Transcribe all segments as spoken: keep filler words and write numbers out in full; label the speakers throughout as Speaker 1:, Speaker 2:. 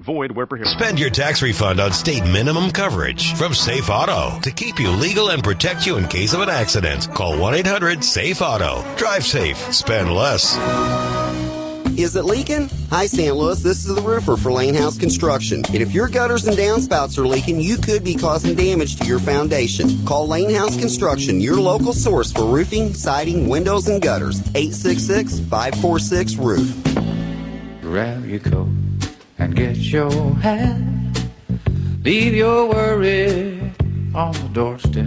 Speaker 1: Void where prohibited.
Speaker 2: Spend your tax refund on state minimum coverage from Safe Auto to keep you legal and protect you in case of an accident. Call one eight hundred SAFE AUTO. Drive safe. Spend less.
Speaker 3: Is it leaking? Hi, Saint Louis. This is the roofer for Lane House Construction. And if your gutters and downspouts are leaking, you could be causing damage to your foundation. Call Lane House Construction, your local source for roofing, siding, windows, and gutters. eight six six, five four six, roof.
Speaker 4: Grab your coat and get your hat. Leave your worry on the doorstep.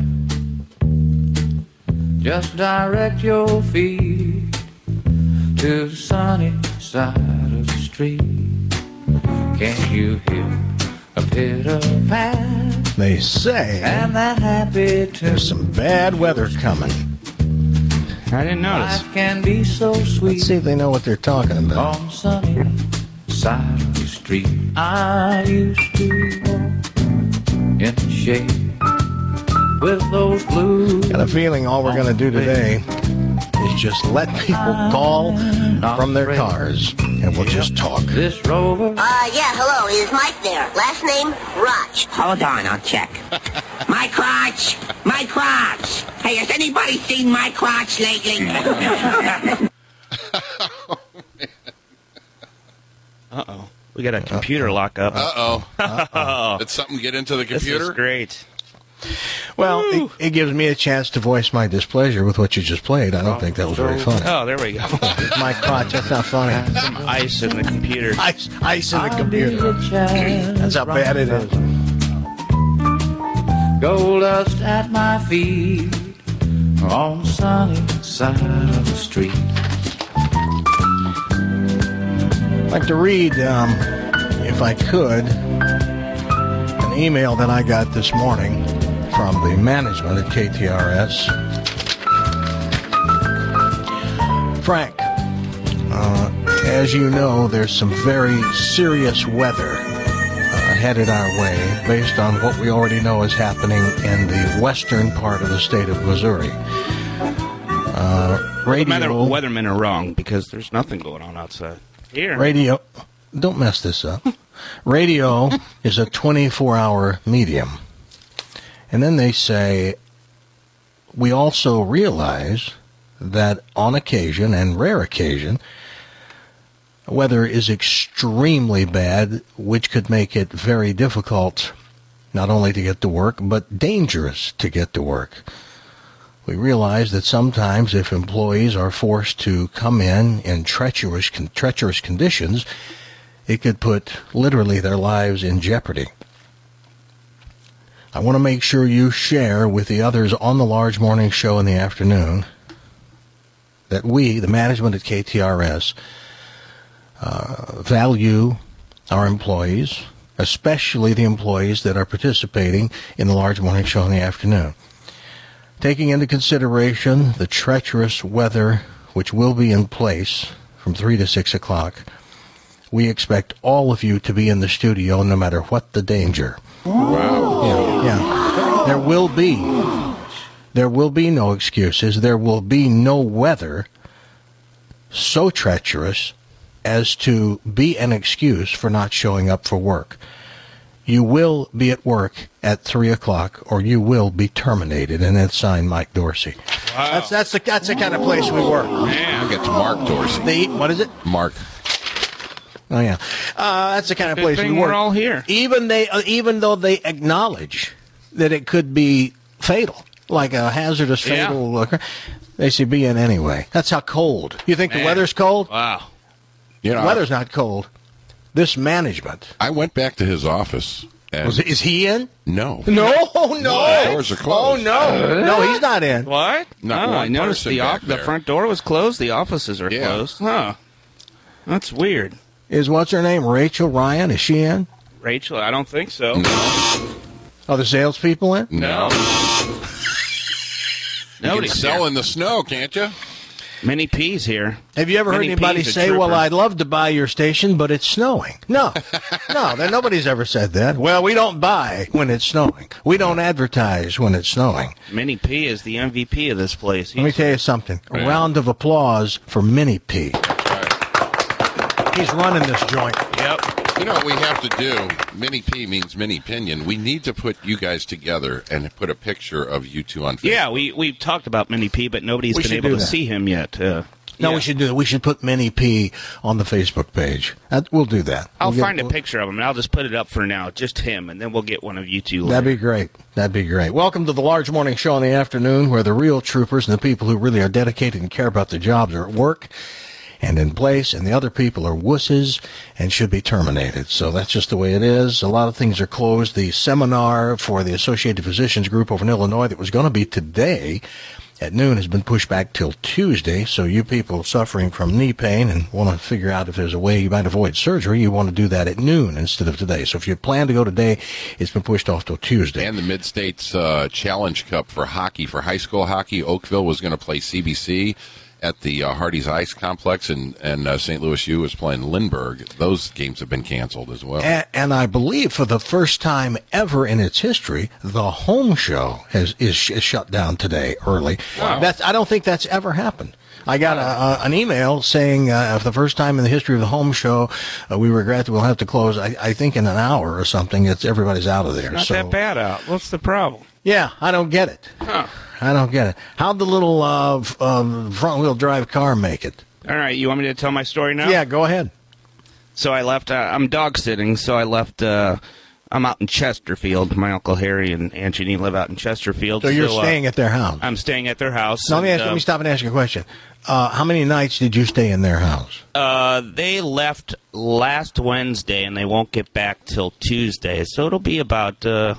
Speaker 4: Just direct your feet to the sunny side of the street. Can you hear a pitter-pat?
Speaker 5: They say
Speaker 4: and that happy
Speaker 5: there's some bad weather coming.
Speaker 6: I didn't notice.
Speaker 4: Life can be so sweet.
Speaker 5: Let's see if they know what they're talking about.
Speaker 4: On the sunny side of the street, I used to walk in the shade with those blues.
Speaker 5: Got a feeling all we're going to do today is just let people call from their cars, and we'll just talk.
Speaker 4: This rover.
Speaker 7: Uh, yeah, hello, is Mike there? Last name, Roch. Hold on, I'll check. My crotch! My crotch! Hey, has anybody seen my crotch lately?
Speaker 6: Uh-oh. We got a computer lockup.
Speaker 8: Uh-oh. Uh-oh. Did something get into the computer?
Speaker 6: This is great.
Speaker 5: Well, it, it gives me a chance to voice my displeasure with what you just played. I don't think that was very funny.
Speaker 6: Oh, there we go.
Speaker 5: My crotch, that's not funny.
Speaker 6: Some ice in the computer.
Speaker 5: Ice, ice in the computer. That's how bad it is.
Speaker 4: Gold dust at my feet on the sunny side of the street.
Speaker 5: I'd like to read, um, if I could, an email that I got this morning from the management at K T R S. Frank, uh, as you know, there's some very serious weather uh, headed our way based on what we already know is happening in the western part of the state of Missouri. Uh, radio,
Speaker 6: the weathermen are wrong because there's nothing going on outside. Here.
Speaker 5: Radio, don't mess this up. Radio is a twenty-four hour medium. And then they say, we also realize that on occasion, and rare occasion, weather is extremely bad, which could make it very difficult not only to get to work, but dangerous to get to work. We realize that sometimes if employees are forced to come in in treacherous, treacherous conditions, it could put literally their lives in jeopardy. I want to make sure you share with the others on the Large Morning Show in the afternoon that we, the management at K T R S, uh, value our employees, especially the employees that are participating in the Large Morning Show in the afternoon. Taking into consideration the treacherous weather which will be in place from three to six o'clock, we expect all of you to be in the studio no matter what the danger.
Speaker 8: Wow.
Speaker 5: Yeah, yeah. There will be, there will be no excuses. There will be no weather so treacherous as to be an excuse for not showing up for work. You will be at work at three o'clock, or you will be terminated. And that's signed Mike Dorsey.
Speaker 8: Wow.
Speaker 5: That's that's the that's the kind of place we work.
Speaker 8: Man, I get to Mark Dorsey.
Speaker 5: The, what is it?
Speaker 8: Mark.
Speaker 5: Oh yeah, uh, that's the kind of
Speaker 6: Good
Speaker 5: place
Speaker 6: thing
Speaker 5: we work.
Speaker 6: We're all here.
Speaker 5: Even they, uh, even though they acknowledge that it could be fatal, like a hazardous fatal,
Speaker 6: Yeah.
Speaker 5: uh, they say be in anyway. That's how cold. You think
Speaker 6: Man.
Speaker 5: the weather's cold?
Speaker 6: Wow.
Speaker 8: You know,
Speaker 5: The weather's not cold. This management.
Speaker 8: I went back to his office. And
Speaker 5: Was, is he in?
Speaker 8: No.
Speaker 5: No, no.
Speaker 8: The doors are closed.
Speaker 5: Oh no, no, he's not in.
Speaker 6: What?
Speaker 8: Not
Speaker 6: oh,
Speaker 8: one
Speaker 6: I noticed
Speaker 8: person
Speaker 6: the
Speaker 8: back
Speaker 6: off- the
Speaker 8: there.
Speaker 6: front door was closed. The offices are
Speaker 8: Yeah.
Speaker 6: closed. Huh. That's weird.
Speaker 5: Is what's her name? Rachel Ryan? Is she in?
Speaker 6: Rachel, I don't think so.
Speaker 8: No.
Speaker 5: Are the salespeople in?
Speaker 8: No. You can
Speaker 6: Nobody's
Speaker 8: sell
Speaker 6: here.
Speaker 8: in the snow, can't you?
Speaker 6: Many P's here.
Speaker 5: Have you ever heard
Speaker 6: Many
Speaker 5: anybody
Speaker 6: P's a
Speaker 5: say,
Speaker 6: trooper.
Speaker 5: well, I'd love to buy your station, but it's snowing? No. No, that, nobody's ever said that. Well, we don't buy when it's snowing. We don't advertise when it's snowing.
Speaker 6: Minnie P is the M V P of this place.
Speaker 5: Let me tell you something. A
Speaker 8: Yeah.
Speaker 5: round of applause for Minnie P. He's running this joint.
Speaker 6: Yep.
Speaker 8: You know what we have to do? Mini P means mini opinion. We need to put you guys together and put a picture of you two on Facebook.
Speaker 6: Yeah, we, we've talked about Mini P, but nobody's
Speaker 5: We
Speaker 6: been
Speaker 5: should
Speaker 6: able
Speaker 5: do
Speaker 6: to
Speaker 5: that.
Speaker 6: see him yet. Uh,
Speaker 5: No,
Speaker 6: yeah.
Speaker 5: we should do that. We should put Mini P on the Facebook page. That, we'll do that.
Speaker 6: I'll
Speaker 5: We'll get-
Speaker 6: find a picture of him, and I'll just put it up for now, just him, and then we'll get one of you two later.
Speaker 5: That'd be great. That'd be great. Welcome to the Large Morning Show in the afternoon, where the real troopers and the people who really are dedicated and care about their jobs are at work and in place, and the other people are wusses and should be terminated. So that's just the way it is. A lot of things are closed. The seminar for the Associated Physicians Group over in Illinois that was going to be today at noon has been pushed back till Tuesday. So you people suffering from knee pain and want to figure out if there's a way you might avoid surgery, you want to do that at noon instead of today. So if you plan to go today, it's been pushed off till Tuesday.
Speaker 8: And the Mid-States uh, Challenge Cup for hockey, for high school hockey, Oakville was going to play C B C at the uh, Hardy's Ice Complex, and, and uh, Saint Louis U was playing Lindbergh. Those games have been canceled as well.
Speaker 5: And, and I believe for the first time ever in its history, the home show has is, is shut down today early.
Speaker 8: Wow.
Speaker 5: That's, I don't think that's ever happened. I got a, a, an email saying uh, for the first time in the history of the home show, uh, we regret that we'll have to close. I, I think in an hour or something, it's everybody's out of there.
Speaker 6: Not
Speaker 5: so,
Speaker 6: that bad out. What's the problem?
Speaker 5: Yeah, I don't get it.
Speaker 6: Huh.
Speaker 5: I don't get it. How'd the little uh, f- um, front-wheel drive car make it?
Speaker 6: All right, you want me to tell my story now?
Speaker 5: Yeah, go ahead.
Speaker 6: So I left, uh, I'm dog sitting, so I left, uh, I'm out in Chesterfield. My Uncle Harry and Aunt Jeanine live out in Chesterfield.
Speaker 5: So you're
Speaker 6: uh,
Speaker 5: staying at their house.
Speaker 6: I'm staying at their house.
Speaker 5: Now, let me,
Speaker 6: and,
Speaker 5: ask, let
Speaker 6: uh,
Speaker 5: me stop and ask you a question. Uh, how many nights did you stay in their house?
Speaker 6: Uh, they left last Wednesday, and they won't get back till Tuesday. So it'll be about uh,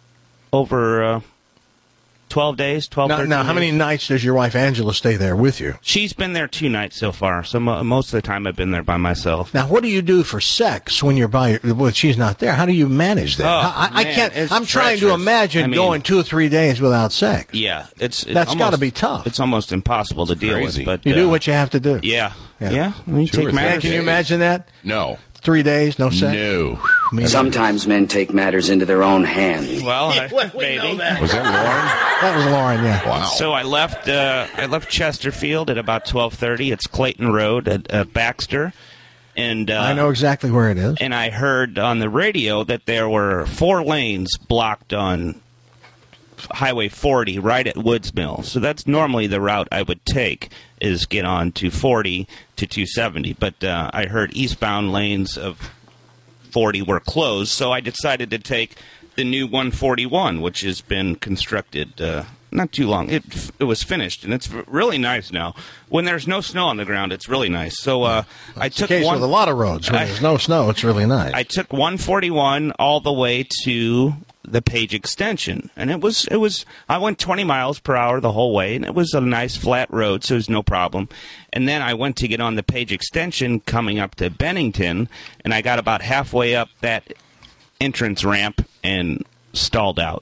Speaker 6: over uh, twelve days, twelve,
Speaker 5: Now,
Speaker 6: thirteen
Speaker 5: now, how
Speaker 6: days.
Speaker 5: many nights does your wife Angela stay there with you?
Speaker 6: She's been there two nights so far, so mo- most of the time I've been there by myself.
Speaker 5: Now, what do you do for sex when you're by? Well, she's not there. How do you manage that?
Speaker 6: Oh,
Speaker 5: I, I
Speaker 6: man,
Speaker 5: can't.
Speaker 6: it's
Speaker 5: I'm trying to
Speaker 6: treacherous.
Speaker 5: imagine
Speaker 6: I mean-
Speaker 5: going two or three days without sex.
Speaker 6: Yeah, it's, it's
Speaker 5: That's
Speaker 6: almost-
Speaker 5: gotta be tough.
Speaker 6: It's almost impossible to deal
Speaker 8: crazy.
Speaker 6: with. But
Speaker 5: You
Speaker 6: uh,
Speaker 5: do what you have to do.
Speaker 6: Yeah,
Speaker 5: Yeah.
Speaker 6: yeah. We
Speaker 8: Two or
Speaker 6: take
Speaker 8: three
Speaker 5: Man,
Speaker 6: matters.
Speaker 5: can you
Speaker 8: days.
Speaker 5: imagine that?
Speaker 8: No.
Speaker 5: Three days, no sex.
Speaker 8: No.
Speaker 5: Me-
Speaker 1: Sometimes men take matters into their own hands.
Speaker 6: Well, I,
Speaker 5: Well, we
Speaker 6: maybe.
Speaker 5: know that.
Speaker 8: Was that Lauren?
Speaker 5: That was Lauren. Yeah.
Speaker 8: Wow.
Speaker 6: So I left. Uh, I left Chesterfield at about twelve thirty. It's Clayton Road at uh, Baxter, and uh,
Speaker 5: I know exactly where it is.
Speaker 6: And I heard on the radio that there were four lanes blocked on Highway forty right at Woods Mill. So that's normally the route I would take, is get on to forty to two seventy. But uh, I heard eastbound lanes of forty were closed, so I decided to take the new one forty-one, which has been constructed uh, not too long. It it was finished, and it's really nice now. When there's no snow on the ground, it's really nice. So uh, I
Speaker 5: It's the
Speaker 6: took
Speaker 5: case
Speaker 6: one.
Speaker 5: with a lot of roads. When
Speaker 6: I-
Speaker 5: there's no snow, it's really nice.
Speaker 6: I took one forty-one all the way to the Page Extension, and it was it was I went twenty miles per hour the whole way, and it was a nice flat road, so it was no problem. And then I went to get on the Page Extension coming up to Bennington, and I got about halfway up that entrance ramp and stalled out.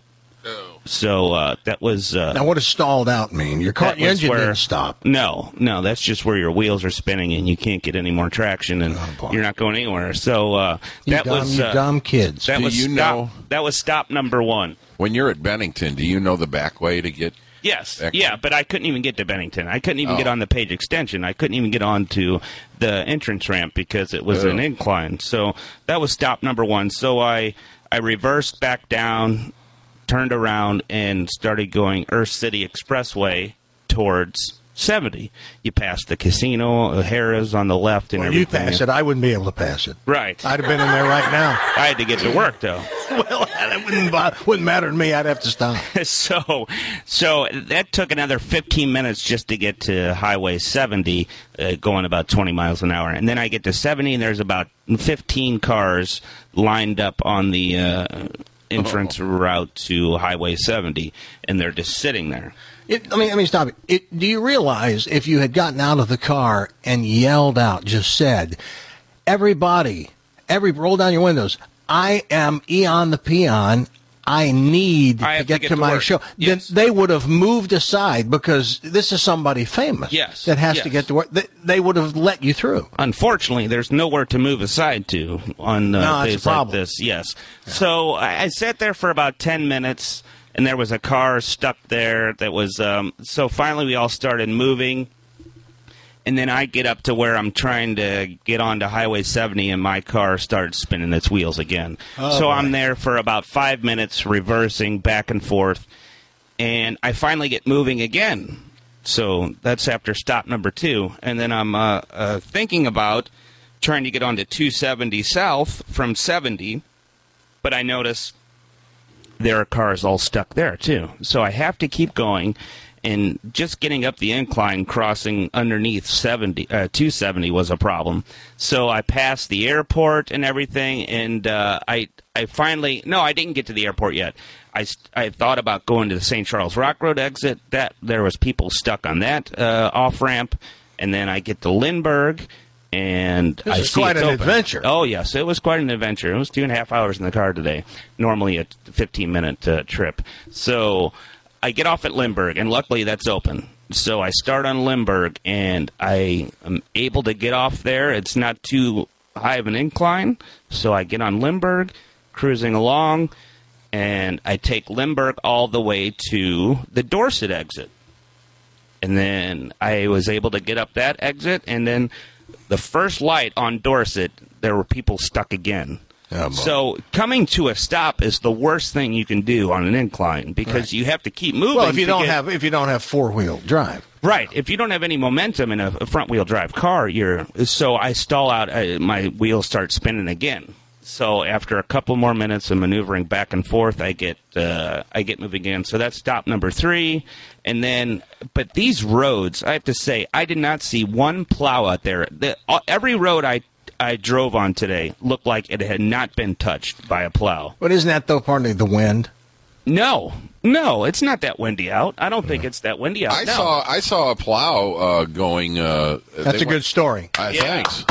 Speaker 6: So uh, that was uh,
Speaker 5: now, what does stalled out mean? Your car,
Speaker 6: that
Speaker 5: your
Speaker 6: was
Speaker 5: engine
Speaker 6: where-
Speaker 5: didn't stop.
Speaker 6: No, no, that's just where your wheels are spinning and you can't get any more traction, and
Speaker 5: Oh, boy.
Speaker 6: you're not going anywhere. So uh,
Speaker 5: You
Speaker 6: that
Speaker 5: dumb,
Speaker 6: was
Speaker 5: you
Speaker 6: uh,
Speaker 5: dumb kids.
Speaker 6: that
Speaker 8: Do
Speaker 6: was
Speaker 8: you
Speaker 6: stop,
Speaker 8: know-
Speaker 6: that was stop number one.
Speaker 8: When you're at Bennington, do you know the back way to get?
Speaker 6: Yes,
Speaker 8: Excellent.
Speaker 6: yeah, but I couldn't even get to Bennington. I couldn't even
Speaker 8: Oh.
Speaker 6: get on the Page Extension. I couldn't even get on to the entrance ramp because it was
Speaker 8: Oh.
Speaker 6: an incline. So that was stop number one. So I I reversed back down, turned around, and started going Earth City Expressway towards seventy. You pass the casino, O'Hara's on the left, and
Speaker 5: Well, you
Speaker 6: everything.
Speaker 5: pass it. I wouldn't be able to pass it.
Speaker 6: Right.
Speaker 5: I'd have been in there right now.
Speaker 6: I had to get to work though.
Speaker 5: Well, that wouldn't, bo- wouldn't matter to me. I'd have to stop.
Speaker 6: so, so that took another fifteen minutes just to get to Highway seventy, uh, going about twenty miles an hour. And then I get to seventy, and there's about fifteen cars lined up on the uh, entrance route to Highway seventy, and they're just sitting there.
Speaker 5: It, let me let me stop it. it. Do you realize if you had gotten out of the car and yelled out, just said, "Everybody, every roll down your windows. I am Eon the Peon. I need
Speaker 6: I
Speaker 5: to
Speaker 6: have
Speaker 5: get
Speaker 6: to get
Speaker 5: to
Speaker 6: to
Speaker 5: my
Speaker 6: work."
Speaker 5: show."
Speaker 6: Yes.
Speaker 5: Then they would have moved aside because this is somebody famous.
Speaker 6: Yes.
Speaker 5: that has
Speaker 6: Yes.
Speaker 5: to get to work. They, they would have let you through.
Speaker 6: Unfortunately, there's nowhere to move aside to on uh,
Speaker 5: No, that's
Speaker 6: days
Speaker 5: a
Speaker 6: like
Speaker 5: problem.
Speaker 6: this. Yes. So I, I sat there for about ten minutes, and there was a car stuck there that was. Um, so finally, we all started moving, and then I get up to where I'm trying to get onto Highway seventy, and my car starts spinning its wheels again.
Speaker 5: Oh,
Speaker 6: so
Speaker 5: boy.
Speaker 6: I'm there for about five minutes, reversing back and forth, and I finally get moving again. So that's after stop number two. And then I'm uh, uh, thinking about trying to get onto two seventy south from seventy, but I notice there are cars all stuck there, too. So I have to keep going, and just getting up the incline, crossing underneath seventy, uh, two seventy was a problem. So I passed the airport and everything, and uh, I I finally – no, I didn't get to the airport yet. I, I thought about going to the Saint Charles Rock Road exit. That there was people stuck on that uh, off-ramp. And then I get to Lindbergh, and
Speaker 5: This
Speaker 6: I
Speaker 5: is
Speaker 6: see
Speaker 5: quite
Speaker 6: it's
Speaker 5: an
Speaker 6: open.
Speaker 5: adventure.
Speaker 6: Oh, yes, it was quite an adventure. It was two and a half hours in the car today, normally a fifteen-minute uh, trip. So I get off at Lindbergh, and luckily that's open. So I start on Lindbergh, and I am able to get off there. It's not too high of an incline, so I get on Lindbergh, cruising along, and I take Lindbergh all the way to the Dorset exit. And then I was able to get up that exit, and then the first light on Dorset, there were people stuck again.
Speaker 5: Oh, boy.
Speaker 6: So coming to a stop is the worst thing you can do on an incline, because
Speaker 5: Right.
Speaker 6: you have to keep moving.
Speaker 5: Well, if you
Speaker 6: to
Speaker 5: don't
Speaker 6: get-
Speaker 5: have if you don't have four wheel drive,
Speaker 6: Right. If you don't have any momentum in a, a front-wheel drive car, you're so I stall out. I, my wheels start spinning again. So after a couple more minutes of maneuvering back and forth, I get uh, I get moving again. So that's stop number three, and then but these roads, I have to say, I did not see one plow out there. The, uh, every road I I drove on today looked like it had not been touched by a plow.
Speaker 5: but isn't that though partly the wind?
Speaker 6: No, no, it's not that windy out. I don't think it's that windy out.
Speaker 8: I
Speaker 6: no.
Speaker 8: saw I saw a plow uh, going. Uh,
Speaker 5: That's
Speaker 8: they
Speaker 5: a good
Speaker 8: went-
Speaker 5: story.
Speaker 8: Uh,
Speaker 6: Yeah.
Speaker 8: Thanks.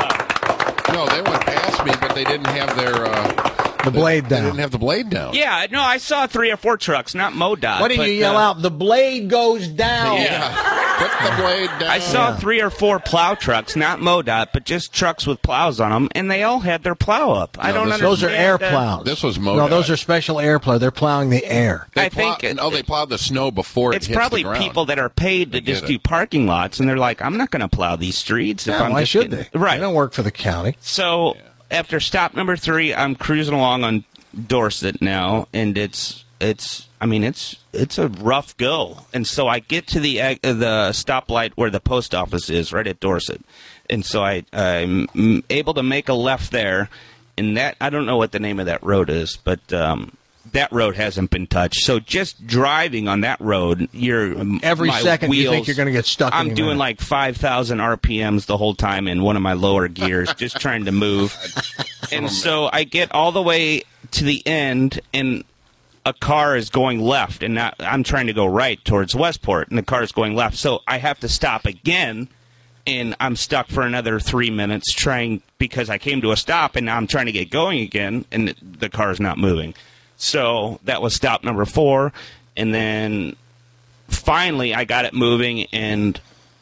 Speaker 8: No, they went past me, but they didn't have their uh,
Speaker 5: The blade
Speaker 8: They
Speaker 5: down.
Speaker 8: didn't have the blade down.
Speaker 6: Yeah, no, I saw three or four trucks, not MoDOT.
Speaker 5: What did
Speaker 6: but,
Speaker 5: you yell
Speaker 6: uh,
Speaker 5: out? The blade goes down.
Speaker 6: Yeah.
Speaker 8: Put the blade down.
Speaker 6: I saw
Speaker 5: Yeah.
Speaker 6: three or four plow trucks, not MoDOT, but just trucks with plows on them, and they all had their plow up. I
Speaker 8: No,
Speaker 6: don't
Speaker 8: this-
Speaker 6: understand.
Speaker 5: Those are air
Speaker 6: uh,
Speaker 5: plows.
Speaker 8: This was
Speaker 5: No,
Speaker 8: MoDOT.
Speaker 5: those are special air plows. They're plowing the air.
Speaker 8: They
Speaker 6: I
Speaker 8: plow-
Speaker 6: think it-
Speaker 8: no, they plowed the snow before it
Speaker 6: It's
Speaker 8: hits
Speaker 6: probably
Speaker 8: the ground.
Speaker 6: people that are paid to
Speaker 8: I get
Speaker 6: just
Speaker 8: it.
Speaker 6: do parking lots, and they're like, I'm not going to plow these streets. If
Speaker 5: Yeah,
Speaker 6: I'm
Speaker 5: why
Speaker 6: just
Speaker 5: should
Speaker 6: getting-"
Speaker 5: they?
Speaker 6: Right.
Speaker 5: They don't work for the county.
Speaker 6: So after stop number three, I'm cruising along on Dorset now, and it's it's I mean it's it's a rough go. And so I get to the uh, the stoplight where the post office is, right at Dorset, and so I I'm mm, able to make a left there, and that I don't know what the name of that road is, but um, that road hasn't been touched. So just driving on that road, you're
Speaker 5: Every
Speaker 6: my
Speaker 5: second you
Speaker 6: wheels,
Speaker 5: think you're gonna get stuck
Speaker 6: I'm
Speaker 5: any
Speaker 6: doing
Speaker 5: minute.
Speaker 6: like five thousand R P Ms the whole time in one of my lower gears, just trying to move. And so I get all the way to the end, and a car is going left, and not, I'm trying to go right towards Westport, and the car is going left. So I have to stop again, and I'm stuck for another three minutes trying, because I came to a stop, and now I'm trying to get going again, and the car is not moving. So that was stop number four, and then finally I got it moving and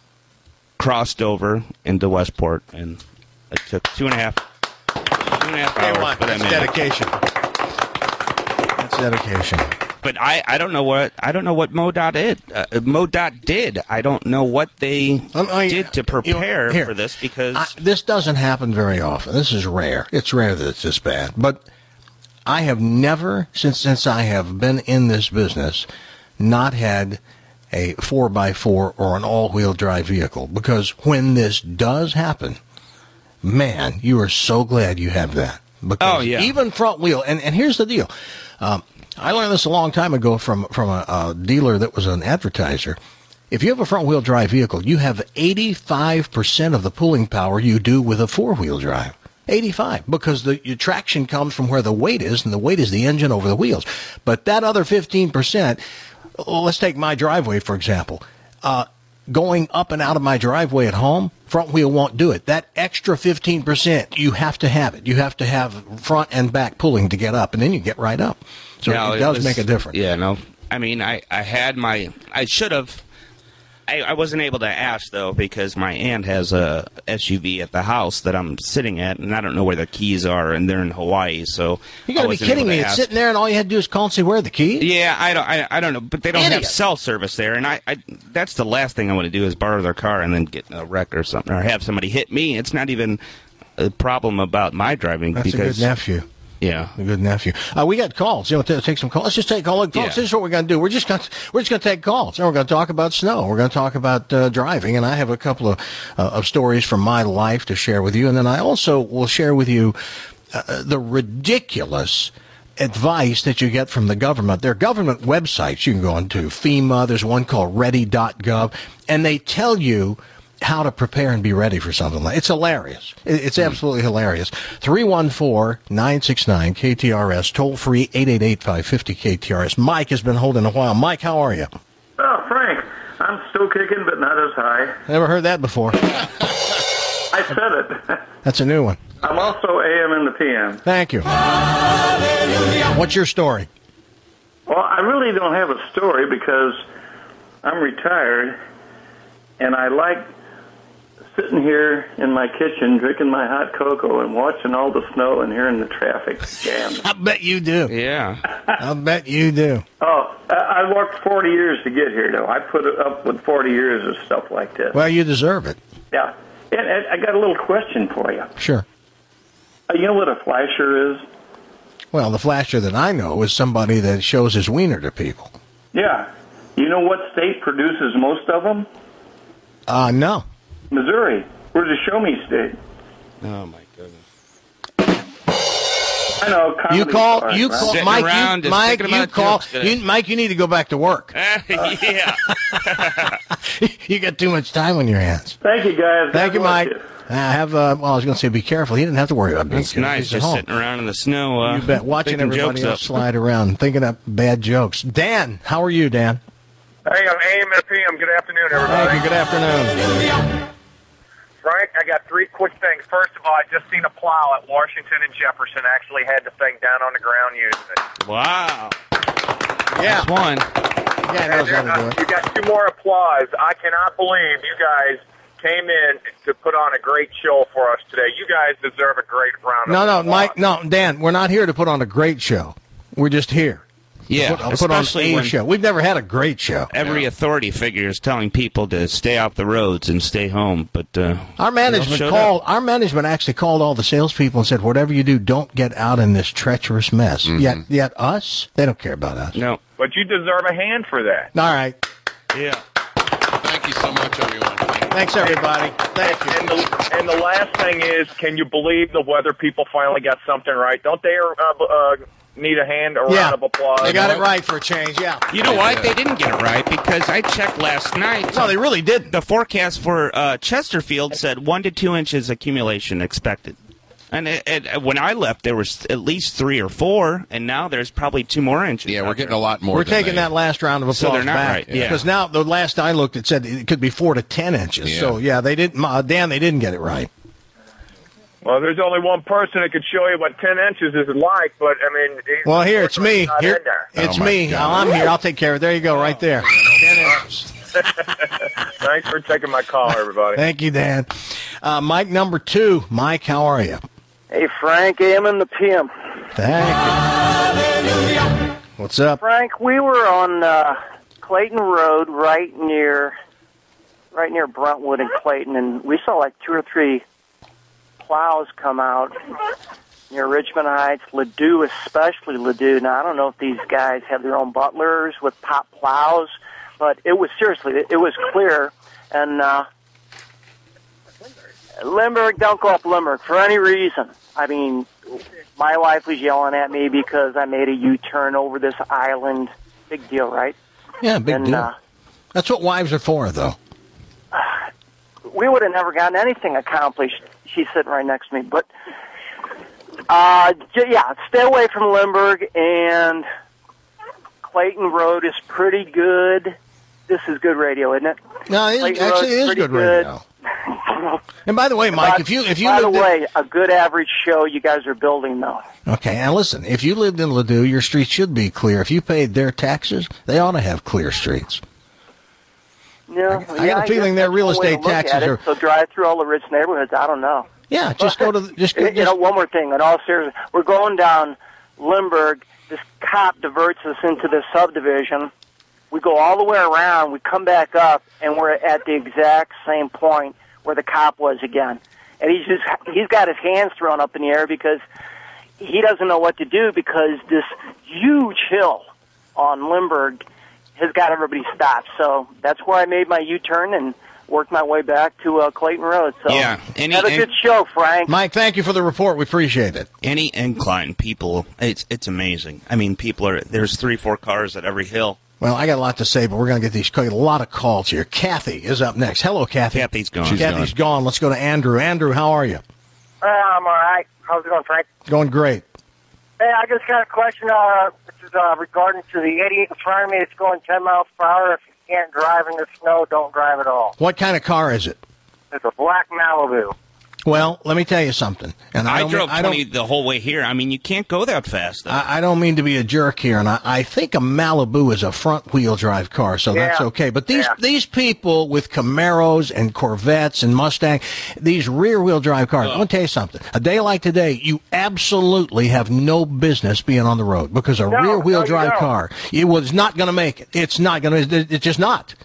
Speaker 6: crossed over into Westport, and it took two and a half, two and a half hours. But I
Speaker 5: That's
Speaker 6: made it.
Speaker 5: dedication. That's dedication.
Speaker 6: But I, I don't know what I don't know what MoDOT did. Uh, MoDOT did. I don't know what they
Speaker 5: Um, I-
Speaker 6: did to
Speaker 5: you know,
Speaker 6: prepare
Speaker 5: here,
Speaker 6: for this, because
Speaker 5: I, this doesn't happen very often. This is rare. It's rare that it's this bad. But I have never, since since I have been in this business, not had a four by four or an all-wheel drive vehicle. Because when this does happen, man, you are so glad you have that. Because
Speaker 6: Oh, yeah.
Speaker 5: even front wheel, and, and here's the deal. Um, I learned this a long time ago from, from a, a dealer that was an advertiser. If you have a front-wheel drive vehicle, you have eighty-five percent of the pulling power you do with a four-wheel drive. eighty-five, because the your traction comes from where the weight is, and the weight is the engine over the wheels. But that other fifteen percent, well, let's take my driveway, for example. Uh, going up and out of my driveway at home, front wheel won't do it. That extra fifteen percent, you have to have it. You have to have front and back pulling to get up, and then you get right up. So
Speaker 6: No,
Speaker 5: it does
Speaker 6: was-
Speaker 5: make a difference.
Speaker 6: Yeah, no. I mean, I, I had my I should have I, I wasn't able to ask, though, because my aunt has a S U V at the house that I'm sitting at, and I don't know where the keys are, and they're in Hawaii, so
Speaker 5: You got to be kidding me. It's sitting there, and all you had to do is call and say, where are the keys?
Speaker 6: Yeah, I don't I, I don't know, but they don't
Speaker 5: Idiot.
Speaker 6: have cell service there, and I, I that's the last thing I want to do is borrow their car and then get in a wreck or something, or have somebody hit me. It's not even a problem about my driving.
Speaker 5: That's
Speaker 6: because
Speaker 5: a good nephew.
Speaker 6: Yeah,
Speaker 5: a good nephew. Uh, we got calls. You want to take some calls? Let's just take calls. Folks,
Speaker 6: Yeah.
Speaker 5: this is what we're going to do. We're just going to, we're just going to take calls, and we're going to talk about snow. We're going to talk about uh, driving, and I have a couple of uh, of stories from my life to share with you, and then I also will share with you uh, the ridiculous advice that you get from the government. There are government websites you can go onto. FEMA. There's one called ready dot gov, and they tell you how to prepare and be ready for something like it's hilarious. It's absolutely hilarious. three one four, nine six nine, K T R S, toll free eight eight eight, five five zero, K T R S. Mike has been holding a while. Mike, how are you?
Speaker 9: Oh, Frank, I'm still kicking, but not as high.
Speaker 5: Never heard that before.
Speaker 9: I said it.
Speaker 5: That's a new one.
Speaker 9: I'm also A M and the P M.
Speaker 5: Thank you. What's your story?
Speaker 9: Well, I really don't have a story because I'm retired, and I like sitting here in my kitchen drinking my hot cocoa and watching all the snow and hearing the traffic jam.
Speaker 5: I bet you do.
Speaker 6: Yeah.
Speaker 5: I bet you do.
Speaker 9: Oh, I I worked forty years to get here, though. I put up with forty years of stuff like this.
Speaker 5: Well, you deserve it.
Speaker 9: Yeah. And, and I got a little question for you.
Speaker 5: Sure.
Speaker 9: Uh, you know what a flasher is?
Speaker 5: Well, the flasher that I know is somebody that shows his wiener to people.
Speaker 9: Yeah. You know what state produces most of them?
Speaker 5: Uh, no.
Speaker 9: Missouri. We're the show me state.
Speaker 6: Oh my goodness.
Speaker 9: I know.
Speaker 5: You call,
Speaker 9: stars,
Speaker 5: you
Speaker 9: right?
Speaker 5: call,
Speaker 6: Sitting
Speaker 5: Mike,
Speaker 6: around
Speaker 5: you,
Speaker 6: just
Speaker 5: Mike,
Speaker 6: thinking
Speaker 5: you
Speaker 6: about
Speaker 5: call,
Speaker 6: jokes today.
Speaker 5: you, Mike, you need to go back to work.
Speaker 6: Yeah.
Speaker 5: You got too much time on your hands.
Speaker 9: Thank you, guys.
Speaker 5: Thank
Speaker 9: God
Speaker 5: you,
Speaker 9: bless
Speaker 5: Mike. Uh, have, uh, well, I was going to say be careful. He didn't have to worry about being
Speaker 6: That's
Speaker 5: careful.
Speaker 6: nice,
Speaker 5: He's at
Speaker 6: just
Speaker 5: home.
Speaker 6: sitting around in the snow. Uh,
Speaker 5: You bet. Watching
Speaker 6: thinking
Speaker 5: everybody
Speaker 6: jokes
Speaker 5: else
Speaker 6: up.
Speaker 5: slide around, thinking up bad jokes. Dan, how are you, Dan?
Speaker 10: Hey, I'm A M and P M. Good afternoon, everybody.
Speaker 5: Thank you. Good afternoon.
Speaker 10: Frank, I got three quick things. First of all, I just seen a plow at Washington and Jefferson. Actually had the thing down on the ground using it.
Speaker 6: Wow.
Speaker 5: Yeah.
Speaker 6: That's one.
Speaker 5: Yeah, knows how to do
Speaker 10: Uh,
Speaker 5: it.
Speaker 10: you got two more applause. I cannot believe you guys came in to put on a great show for us today. You guys deserve a great round
Speaker 5: No,
Speaker 10: of
Speaker 5: no,
Speaker 10: applause.
Speaker 5: Mike, no, Dan, we're not here to put on a great show. We're just here.
Speaker 6: Yeah,
Speaker 5: Put, put on
Speaker 6: especially
Speaker 5: a
Speaker 6: when
Speaker 5: show. We've never had a great show.
Speaker 6: every authority figure is telling people to stay off the roads and stay home. But uh,
Speaker 5: Our management
Speaker 6: showed
Speaker 5: called.
Speaker 6: up.
Speaker 5: Our management actually called all the salespeople and said, "Whatever you do, don't get out in this treacherous mess."
Speaker 6: Mm-hmm.
Speaker 5: Yet, yet us, they don't care about us.
Speaker 6: No.
Speaker 10: But you deserve a hand for that.
Speaker 5: All right.
Speaker 6: Yeah.
Speaker 8: Thank you so much, everyone.
Speaker 5: Thanks, everybody. Thank you.
Speaker 10: And the, and the last thing is, can you believe the weather people finally got something right? Don't they uh, uh, need a hand, a round
Speaker 5: Yeah,
Speaker 10: of applause?
Speaker 5: they got it right for a change. Yeah.
Speaker 6: You know what? They didn't get it right because I checked last night.
Speaker 5: No, they really didn't.
Speaker 6: The forecast for uh, Chesterfield said one to two inches accumulation expected. And it, it, when I left, there was at least three or four, and now there's probably two more inches.
Speaker 8: Yeah,
Speaker 6: out
Speaker 8: we're getting
Speaker 6: there.
Speaker 8: a lot more.
Speaker 5: We're
Speaker 8: than
Speaker 5: taking
Speaker 8: they-
Speaker 5: that last round of applause
Speaker 6: So they're not
Speaker 5: back.
Speaker 6: right, yeah.
Speaker 5: Because now the last I looked, it said it could be four to ten inches.
Speaker 8: Yeah.
Speaker 5: So yeah, they didn't. Uh, Dan, they didn't get it right.
Speaker 10: Well, there's only one person that could show you what ten inches is like, but, I mean... he's
Speaker 5: Well, here it's me.
Speaker 10: not
Speaker 5: Here,
Speaker 10: in there.
Speaker 5: it's
Speaker 8: Oh, my
Speaker 5: me.
Speaker 8: God.
Speaker 5: I'm here. I'll take care of it. There you go, right there. ten inches.
Speaker 10: Thanks for taking my call, everybody.
Speaker 5: Thank you, Dan. Uh, Mike number two. Mike, how are you?
Speaker 11: Hey, Frank, A M and the P M.
Speaker 5: Thank you. What's up?
Speaker 11: Frank, we were on uh, Clayton Road, right near, right near Brentwood and Clayton, and we saw like two or three plows come out near Richmond Heights, Ladue, especially Ladue. Now, I don't know if these guys have their own butlers with pop plows, but it was seriously, it, it was clear. And uh, Limburg, don't go up Limburg for any reason. I mean, my wife was yelling at me because I made a U-turn over this island. Big deal, right?
Speaker 5: Yeah, big
Speaker 11: and,
Speaker 5: deal.
Speaker 11: Uh,
Speaker 5: That's what wives are for, though.
Speaker 11: we would have never gotten anything accomplished. She's sitting right next to me. But, uh, j- yeah, stay away from Limburg, and Clayton Road is pretty good. This is good radio, isn't it?
Speaker 5: No, it,
Speaker 11: Clayton
Speaker 5: actually,
Speaker 11: Road's
Speaker 5: it is
Speaker 11: pretty
Speaker 5: good radio. And by the way, Mike,
Speaker 11: By-
Speaker 5: if you if you
Speaker 11: by the
Speaker 5: lived in-
Speaker 11: way, a good average show you guys are building, though.
Speaker 5: Okay, and listen, if you lived in Ladue, your streets should be clear. If you paid their taxes, they ought to have clear streets.
Speaker 11: Yeah,
Speaker 5: I got a feeling their real estate taxes are.
Speaker 11: So drive through all the rich neighborhoods. I don't know.
Speaker 5: Yeah, just go to the, just go.
Speaker 11: You know, one more thing. In all seriousness, we're going down Lindbergh. This cop diverts us into this subdivision. We go all the way around. We come back up, and we're at the exact same point where the cop was again. And he's just he's got his hands thrown up in the air because he doesn't know what to do because this huge hill on Lindbergh has got everybody stopped. So that's where I made my U-turn and worked my way back to uh, Clayton Road. So
Speaker 6: yeah, any,
Speaker 11: have a good show, Frank.
Speaker 5: Mike, thank you for the report. We appreciate it.
Speaker 6: Any incline, people, it's it's amazing. I mean, people are there's three, four cars at every hill.
Speaker 5: Well, I got a lot to say, but we're going to get these a lot of calls here. Kathy is up next. Hello, Kathy.
Speaker 6: Kathy's gone.
Speaker 5: She's Kathy's gone. gone. Let's go to Andrew. Andrew, how are you?
Speaker 12: Uh, I'm all right. How's it going, Frank?
Speaker 5: Going great.
Speaker 12: Hey, I just got a question. Uh, this is uh, regarding to the idiot in front of me that's going ten miles per hour. If you can't drive in the snow, don't drive at all.
Speaker 5: What kind of car is it?
Speaker 12: It's a black Malibu.
Speaker 5: Well, let me tell you something. And I,
Speaker 6: I
Speaker 5: don't
Speaker 6: drove
Speaker 5: mean, I
Speaker 6: twenty the whole way here. I mean, you can't go that fast.
Speaker 5: I, I don't mean to be a jerk here, and I, I think a Malibu is a front-wheel drive car, so
Speaker 12: yeah.
Speaker 5: that's okay. But these
Speaker 12: yeah.
Speaker 5: these people with Camaros and Corvettes and Mustang, these rear-wheel drive cars, I'm going to tell you something. A day like today, you absolutely have no business being on the road because a
Speaker 12: no,
Speaker 5: rear-wheel
Speaker 12: no,
Speaker 5: drive car, it was not going to make it. It's not going to. It's just not.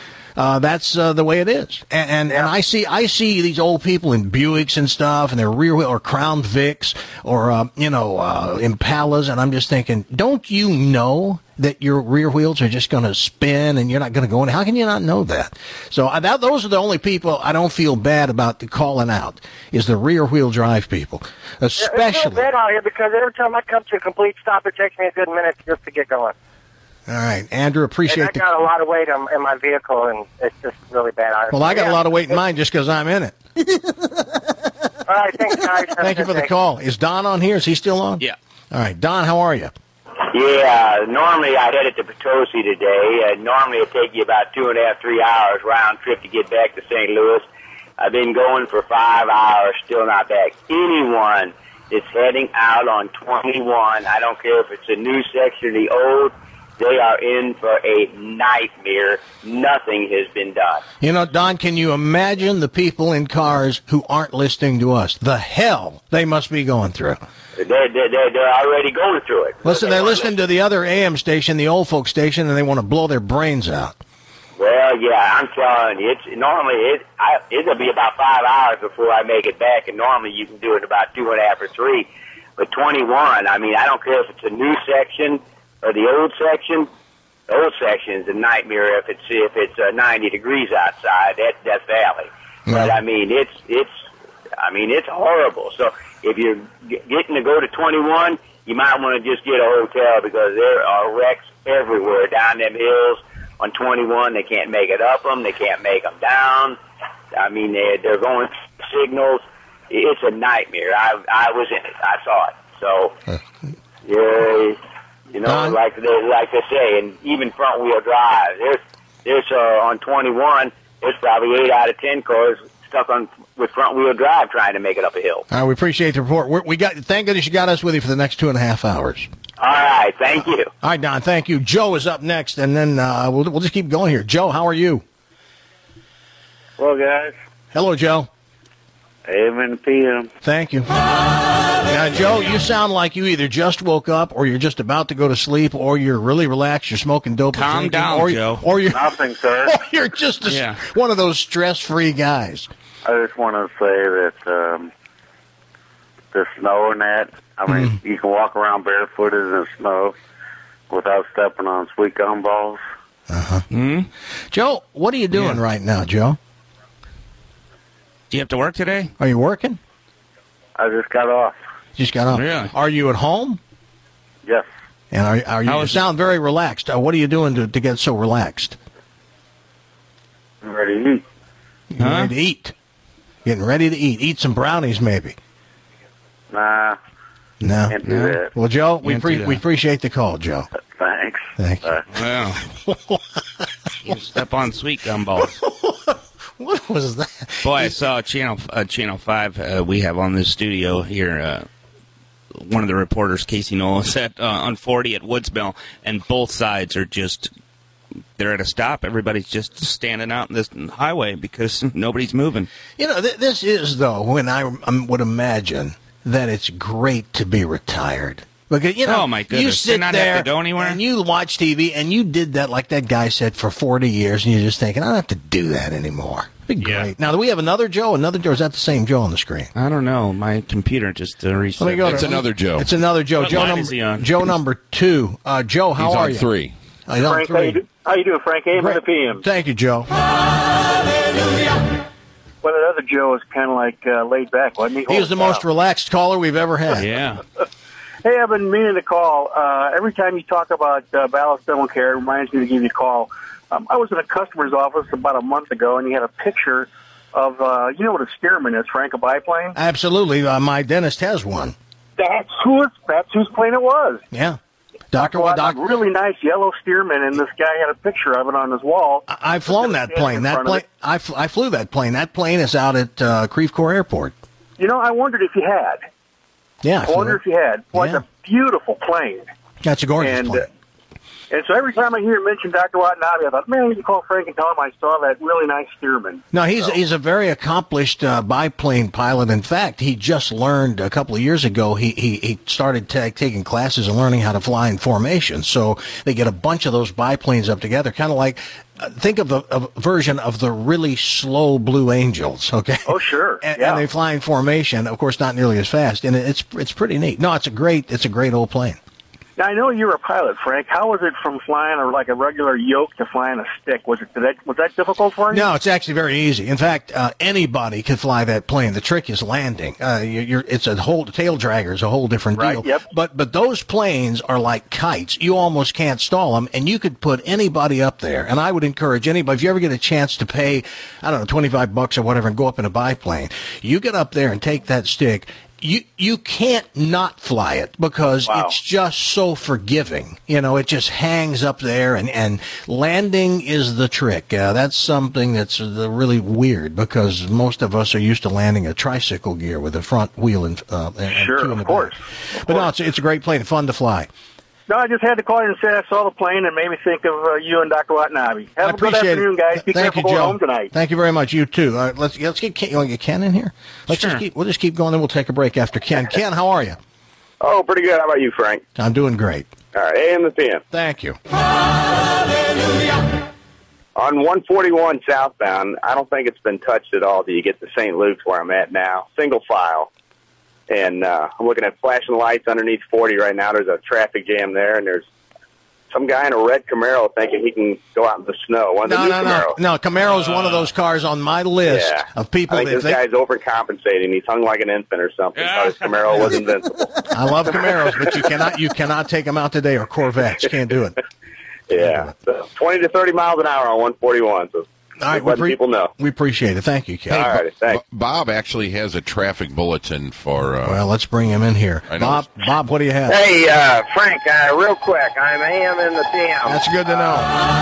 Speaker 5: Uh, that's uh, the way it is, and and,
Speaker 12: yeah.
Speaker 5: and I see I see these old people in Buicks and stuff, and their rear wheel or Crown Vics or uh, you know uh, Impalas, and I'm just thinking, don't you know that your rear wheels are just going to spin and you're not going to go in? How can you not know that? So uh, that, those are the only people I don't feel bad about the calling out is the rear wheel drive people, especially.
Speaker 12: It's a little bad out here because every time I come to a complete stop, it takes me a good minute just to get going.
Speaker 5: All right, Andrew, appreciate
Speaker 12: and I
Speaker 5: the...
Speaker 12: got a lot of weight in, in my vehicle, and it's just really bad out here.
Speaker 5: Well, I got
Speaker 12: yeah.
Speaker 5: a lot of weight in mine just because I'm in it.
Speaker 12: All right, thanks, guys.
Speaker 5: Thank you for the call. Is Don on here? Is he still on?
Speaker 6: Yeah.
Speaker 5: All right, Don, how are you?
Speaker 13: Yeah, normally I headed to Potosi today. Uh, normally it'd take you about two and a half, three hours round trip to get back to Saint Louis. I've been going for five hours, still not back. Anyone that's heading out on twenty-one, I don't care if it's a new section or the old, they are in for a nightmare. Nothing has been done.
Speaker 5: You know, Don, can you imagine the people in cars who aren't listening to us? The hell they must be going through.
Speaker 13: They're, they're, they're, they're already going through it.
Speaker 5: Listen, they're listening to the other A M station, the old folk station, and they want to blow their brains out.
Speaker 13: Well, yeah, I'm telling you, it's normally it, I, it'll be about five hours before I make it back, and normally you can do it in about two and a half or three. But twenty-one, I mean, I don't care if it's a new section or the old section. The old section is a nightmare if it's if it's uh, ninety degrees outside. That Death Valley.
Speaker 5: Right.
Speaker 13: But I mean, it's it's I mean it's horrible. So if you're g- getting to go to twenty-one, you might want to just get a hotel because there are wrecks everywhere down them hills on twenty-one. They can't make it up them. They can't make them down. I mean, they they're going signals. It's a nightmare. I I was in it. I saw it. So yeah. You know,
Speaker 5: Don?
Speaker 13: like they like they say, and even front wheel drive. There's there's uh, on twenty-one. There's probably eight out of ten cars stuck on with front wheel drive trying to make it up a hill.
Speaker 5: All right, we appreciate the report. We're, we got thank goodness you got us with you for the next two and a half hours.
Speaker 13: All right, thank you.
Speaker 5: All right, Don, thank you. Joe is up next, and then uh, we'll we'll just keep going here. Joe, how are you?
Speaker 14: Well, guys.
Speaker 5: Hello, Joe.
Speaker 14: A M and P M.
Speaker 5: Thank you. Now, Joe, you sound like you either just woke up, or you're just about to go to sleep, or you're really relaxed. You're smoking dope.
Speaker 6: Calm
Speaker 5: drinking,
Speaker 6: down,
Speaker 5: or,
Speaker 6: Joe.
Speaker 5: Or you're
Speaker 14: nothing, sir.
Speaker 5: Or you're just a,
Speaker 6: yeah.
Speaker 5: one of those stress-free guys.
Speaker 14: I just want to say that um, the snow and that. I mean,
Speaker 5: Mm.
Speaker 14: you can walk around barefooted in the snow without stepping on sweet gumballs.
Speaker 5: Uh-huh.
Speaker 6: Mm-hmm.
Speaker 5: Joe, what are you doing
Speaker 6: Yeah.
Speaker 5: right now, Joe?
Speaker 6: Do you have to work today?
Speaker 5: Are you working?
Speaker 14: I just got off.
Speaker 5: You just got off.
Speaker 6: Really?
Speaker 5: Are you at home?
Speaker 14: Yes.
Speaker 5: And are, are you,
Speaker 6: How
Speaker 5: you
Speaker 6: is
Speaker 5: sound very relaxed. Uh, what are you doing to, to get so relaxed?
Speaker 14: I'm ready to eat.
Speaker 5: Getting
Speaker 6: Huh?
Speaker 5: ready to eat. Getting ready to eat. Eat some brownies, maybe.
Speaker 14: Nah,
Speaker 5: No.
Speaker 14: can't do
Speaker 6: No.
Speaker 14: that.
Speaker 5: Well, Joe, we
Speaker 6: Can't
Speaker 5: pre-
Speaker 6: do that.
Speaker 5: we appreciate the call, Joe.
Speaker 14: Thanks.
Speaker 5: Thank you.
Speaker 14: Uh,
Speaker 6: Well, you step on sweet gumballs.
Speaker 5: What was that?
Speaker 6: Boy, I saw Channel uh, Channel Five. Uh, we have on this studio here. Uh, one of the reporters, Casey Nolan, at uh, on forty at Woods Mill, and both sides are just they're at a stop, everybody's just standing out in this highway because nobody's moving.
Speaker 5: You know, th- this is, though, when I um, would imagine that it's great to be retired. Because, you know,
Speaker 6: oh my goodness,
Speaker 5: you sit
Speaker 6: not
Speaker 5: there
Speaker 6: have to go anywhere?
Speaker 5: and you watch T V, and you did that, like that guy said, for forty years, and you're just thinking, I don't have to do that anymore. It'd be
Speaker 6: Yeah.
Speaker 5: great. Now, do we have another Joe? Another Joe? Is that the same Joe on the screen?
Speaker 6: I don't know. My computer just uh, reset.
Speaker 5: Let me go
Speaker 8: It's
Speaker 5: to-
Speaker 8: another Joe.
Speaker 5: It's another Joe.
Speaker 6: What
Speaker 5: Joe,
Speaker 6: line
Speaker 5: number,
Speaker 6: is he on?
Speaker 5: Joe number two. Uh, Joe, how
Speaker 8: He's
Speaker 5: are
Speaker 8: on
Speaker 5: you?
Speaker 8: three.
Speaker 5: Uh, he's on
Speaker 15: Frank, how
Speaker 5: three.
Speaker 15: you, do, how you doing, Frank? A M and the P M.
Speaker 5: Thank you, Joe.
Speaker 15: Well, that other Joe is kind of like uh, laid back, wasn't he?
Speaker 5: He was the most relaxed caller we've ever had.
Speaker 6: Yeah.
Speaker 15: Hey, I've been meaning to call. Uh, every time you talk about uh, ballast dental care, it reminds me to give you a call. Um, I was in a customer's office about a month ago, and he had a picture of, uh, you know what a Stearman is, Frank, a biplane?
Speaker 5: Absolutely. Uh, my dentist has one.
Speaker 15: That's who it's, that's whose plane it was.
Speaker 5: Yeah. Doctor,
Speaker 15: Well,
Speaker 5: doc,
Speaker 15: a really nice yellow Stearman, and this guy had a picture of it on his wall.
Speaker 5: I've flown that plane. That plane, I, fl- I flew that plane. That plane is out at uh, Creve Coeur Airport.
Speaker 15: You know, I wondered if you had.
Speaker 5: Yeah.
Speaker 15: I
Speaker 5: flew
Speaker 15: wonder
Speaker 5: it.
Speaker 15: if you had. Well,
Speaker 5: Yeah.
Speaker 15: it's a beautiful plane.
Speaker 5: That's a gorgeous
Speaker 15: and,
Speaker 5: plane.
Speaker 15: Uh, and so every time I hear him mention Doctor Watanabe, I thought, man, you can call Frank and tell him I saw that really nice Stearman.
Speaker 5: No, he's
Speaker 15: So-
Speaker 5: he's a very accomplished uh, biplane pilot. In fact, he just learned a couple of years ago. He he, he started ta taking classes and learning how to fly in formation. So they get a bunch of those biplanes up together, kind of like. Uh, think of a, a version of the really slow Blue Angels, okay?
Speaker 15: Oh, sure.
Speaker 5: And,
Speaker 15: yeah.
Speaker 5: and they fly in formation, of course, not nearly as fast, and it's it's pretty neat. No, it's a great it's a great old plane.
Speaker 15: Now, I know you're a pilot, Frank. How was it from flying a, like a regular yoke to flying a stick? Was it did that, was that difficult for you?
Speaker 5: No, it's actually very easy. In fact, uh, anybody can fly that plane. The trick is landing. Uh, you're, you're, it's a whole tail dragger is a whole different
Speaker 15: Right,
Speaker 5: deal.
Speaker 15: yep.
Speaker 5: But but those planes are like kites. You almost can't stall them, and you could put anybody up there. And I would encourage anybody, if you ever get a chance to pay, I don't know, twenty-five bucks or whatever, and go up in a biplane, you get up there and take that stick. You you can't not fly it because
Speaker 15: Wow.
Speaker 5: it's just so forgiving. You know, it just hangs up there, and, and landing is the trick. Uh, that's something that's uh, really weird because most of us are used to landing a tricycle gear with a front wheel and, uh, and and
Speaker 15: Sure,
Speaker 5: two in
Speaker 15: of
Speaker 5: the
Speaker 15: course.
Speaker 5: back. But no, it's, it's a great plane, fun to fly.
Speaker 15: No, I just had to call you and say I saw the plane and made me think of uh, you and Doctor Watanabe. Have
Speaker 5: I
Speaker 15: a good
Speaker 5: appreciate
Speaker 15: afternoon,
Speaker 5: it.
Speaker 15: guys. Be
Speaker 5: Thank
Speaker 15: careful
Speaker 5: you,
Speaker 15: going
Speaker 5: Joe.
Speaker 15: home tonight.
Speaker 5: Thank you very much. You too. Uh, let's let's get Ken, you want to get Ken in here. Let's
Speaker 6: Sure.
Speaker 5: just keep, we'll just keep going, then we'll take a break after Ken. Ken, how are you?
Speaker 10: Oh, pretty good. How about you, Frank?
Speaker 5: I'm doing great.
Speaker 10: All right, A M and P M.
Speaker 5: Thank you.
Speaker 10: On one forty-one southbound, I don't think it's been touched at all till you get to Saint Luke's where I'm at now. Single file. And uh, I'm looking at flashing lights underneath forty right now. There's a traffic jam there, and there's some guy in a red Camaro thinking he can go out in the snow. One of the
Speaker 5: No,
Speaker 10: new
Speaker 5: no, no,
Speaker 10: Camaros.
Speaker 5: no. Camaro's one of those cars on my list
Speaker 10: Yeah.
Speaker 5: of people
Speaker 10: I think
Speaker 5: that
Speaker 10: this
Speaker 5: they,
Speaker 10: guy's overcompensating. He's hung like an infant or something. Thought his Camaro was invincible.
Speaker 5: I love Camaros, but you cannot you cannot take them out today, or Corvettes. You can't do it.
Speaker 10: Yeah, so twenty to thirty miles an hour on one forty-one. So
Speaker 5: All right,
Speaker 10: just
Speaker 5: we,
Speaker 10: letting
Speaker 5: pre-
Speaker 10: people know.
Speaker 5: we appreciate it. Thank you, Ken.
Speaker 8: Hey,
Speaker 10: All righty, thanks.
Speaker 8: B- Bob actually has a traffic bulletin for. Uh,
Speaker 5: Well, let's bring him in here.
Speaker 8: I know.
Speaker 5: Bob, Bob, what do you have?
Speaker 16: Hey, uh, Frank, uh, real quick, I'm A M in the P M.
Speaker 5: That's good to know.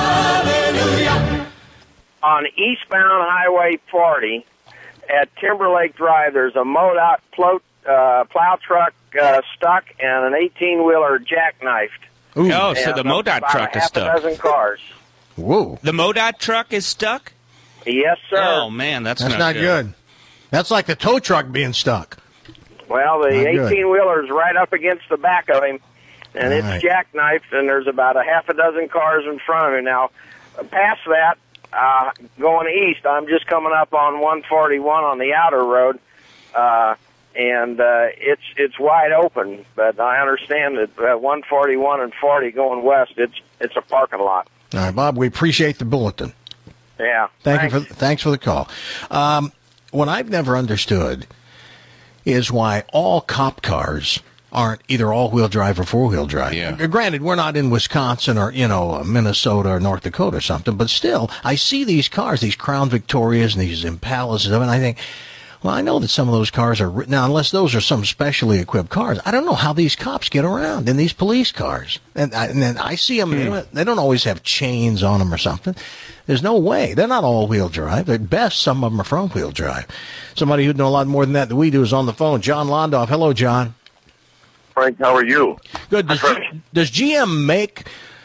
Speaker 16: On eastbound Highway forty at Timberlake Drive, there's a mowed-out plow, uh, plow truck uh, stuck and an eighteen-wheeler jackknifed.
Speaker 6: Ooh. Oh, so
Speaker 16: And
Speaker 6: the MoDOT
Speaker 16: about
Speaker 6: truck
Speaker 16: a
Speaker 6: is
Speaker 16: half
Speaker 6: stuck.
Speaker 16: a dozen cars.
Speaker 5: Whoa.
Speaker 6: The MoDOT truck is stuck?
Speaker 16: Yes, sir.
Speaker 6: Oh, man, that's,
Speaker 5: That's not good. That's like the tow truck being stuck.
Speaker 16: Well, the
Speaker 5: Not good.
Speaker 16: eighteen-wheeler's right up against the back of him, and
Speaker 5: All
Speaker 16: it's
Speaker 5: right.
Speaker 16: jackknifed, and there's about a half a dozen cars in front of him. Now, past that, uh, going east, I'm just coming up on one forty-one on the outer road, uh, and uh, it's it's wide open. But I understand that uh, one forty-one and forty going west, it's it's a parking lot.
Speaker 5: All right, Bob, we appreciate the bulletin.
Speaker 16: Yeah.
Speaker 5: Thank
Speaker 16: thanks.
Speaker 5: you for thanks for the call. Um, what I've never understood is why all cop cars aren't either all-wheel drive or four-wheel drive.
Speaker 8: Yeah.
Speaker 5: Granted, we're not in Wisconsin or, you know, Minnesota or North Dakota or something, but still, I see these cars, these Crown Victorias and these Impalas and stuff, and I think, well, I know that some of those cars are, now, unless those are some specially equipped cars, I don't know how these cops get around in these police cars. And, I, and then I see them,
Speaker 8: Hmm.
Speaker 5: they don't always have chains on them or something. There's no way. They're not all-wheel drive. At best, some of them are front-wheel drive. Somebody who'd know a lot more than that than we do is on the phone. John Londoff. Hello, John.
Speaker 17: Frank, how are you?
Speaker 5: Good. Does, G- does G M make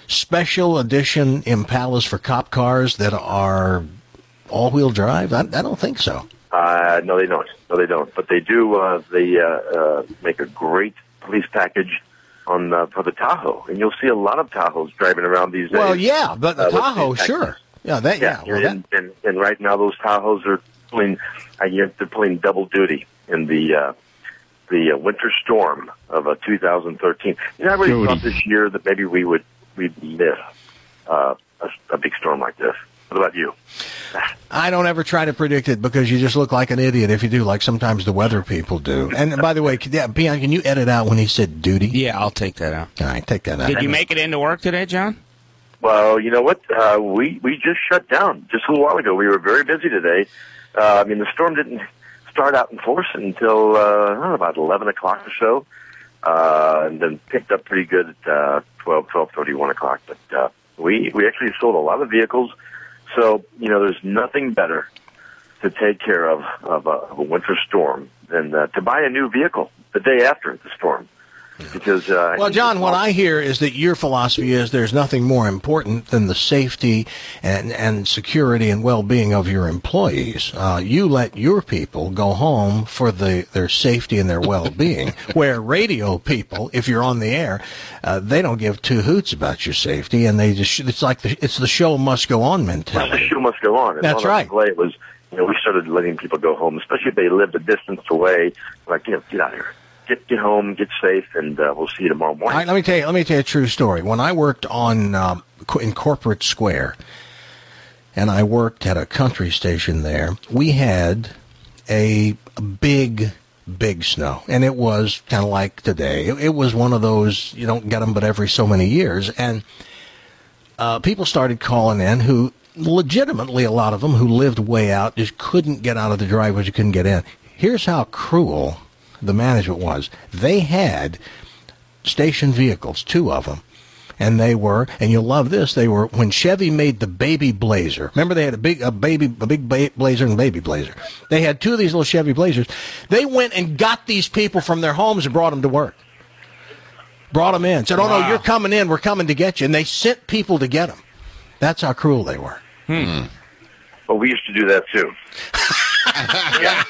Speaker 5: special edition Impalas for cop cars that are all-wheel drive? I, I don't think so.
Speaker 17: Uh, no, they don't. No, they don't. But they do. Uh, they uh, uh, make a great police package on uh, for the Tahoe, and you'll see a lot of Tahoes driving around these days.
Speaker 5: Well, yeah, but the
Speaker 17: uh, with
Speaker 5: Tahoe,
Speaker 17: these
Speaker 5: sure. Yeah, that, yeah.
Speaker 17: yeah
Speaker 5: well,
Speaker 17: and, and, and right now those Tahoes are pulling. I guess they're pulling double duty in the uh, the uh, winter storm of uh, two thousand thirteen. You know, I really
Speaker 5: Dude.
Speaker 17: thought this year that maybe we would we'd miss uh, a, a big storm like this. What about you?
Speaker 5: I don't ever try to predict it because you just look like an idiot if you do, like sometimes the weather people do. And by the way, can, yeah, Peon, can you edit out when he said duty?
Speaker 6: Yeah, I'll take that out.
Speaker 5: All right, take that out.
Speaker 6: Did you make it into work today, John?
Speaker 17: Well, you know what? Uh, we we just shut down just a little while ago. We were very busy today. Uh, I mean, the storm didn't start out in force until uh, I don't know, about eleven o'clock or so, uh, and then picked up pretty good at uh, twelve, twelve thirty, one o'clock. But uh, we we actually sold a lot of vehicles. So, you know, there's nothing better to take care of of a, of a winter storm than uh, to buy a new vehicle the day after the storm. Because uh,
Speaker 5: Well, John, what I hear is that your philosophy is there's nothing more important than the safety and, and security and well-being of your employees. Uh, you let your people go home for the their safety and their well-being, where radio people, if you're on the air, uh, they don't give two hoots about your safety, and they just it's like the, it's the show must go on mentality.
Speaker 17: The show must go on. And
Speaker 5: That's
Speaker 17: all
Speaker 5: right.
Speaker 17: Play it was, you know, we started letting people go home, especially if they lived a distance away. Like, you know, get out of here. Get get home, get safe, and uh, we'll see you tomorrow morning.
Speaker 5: All right, let me tell you. Let me tell you a true story. When I worked on um, in Corporate Square, and I worked at a country station there, we had a, a big, big snow, and it was kind of like today. It, it was one of those you don't get them, but every so many years, and uh, people started calling in who. Legitimately, a lot of them who lived way out just couldn't get out of the driveways. You couldn't get in. Here's how cruel the management was. They had station vehicles, two of them, and they were, and you'll love this, they were, when Chevy made the Baby Blazer, remember they had a big a baby a big ba- Blazer and Baby Blazer, they had two of these little Chevy Blazers. They went and got these people from their homes and brought them to work. Brought them in. Said, oh,
Speaker 6: Wow.
Speaker 5: no, you're coming in, we're coming to get you. And they sent people to get them. That's how cruel they were.
Speaker 6: Hmm.
Speaker 17: Well, we used to do that, too. yeah.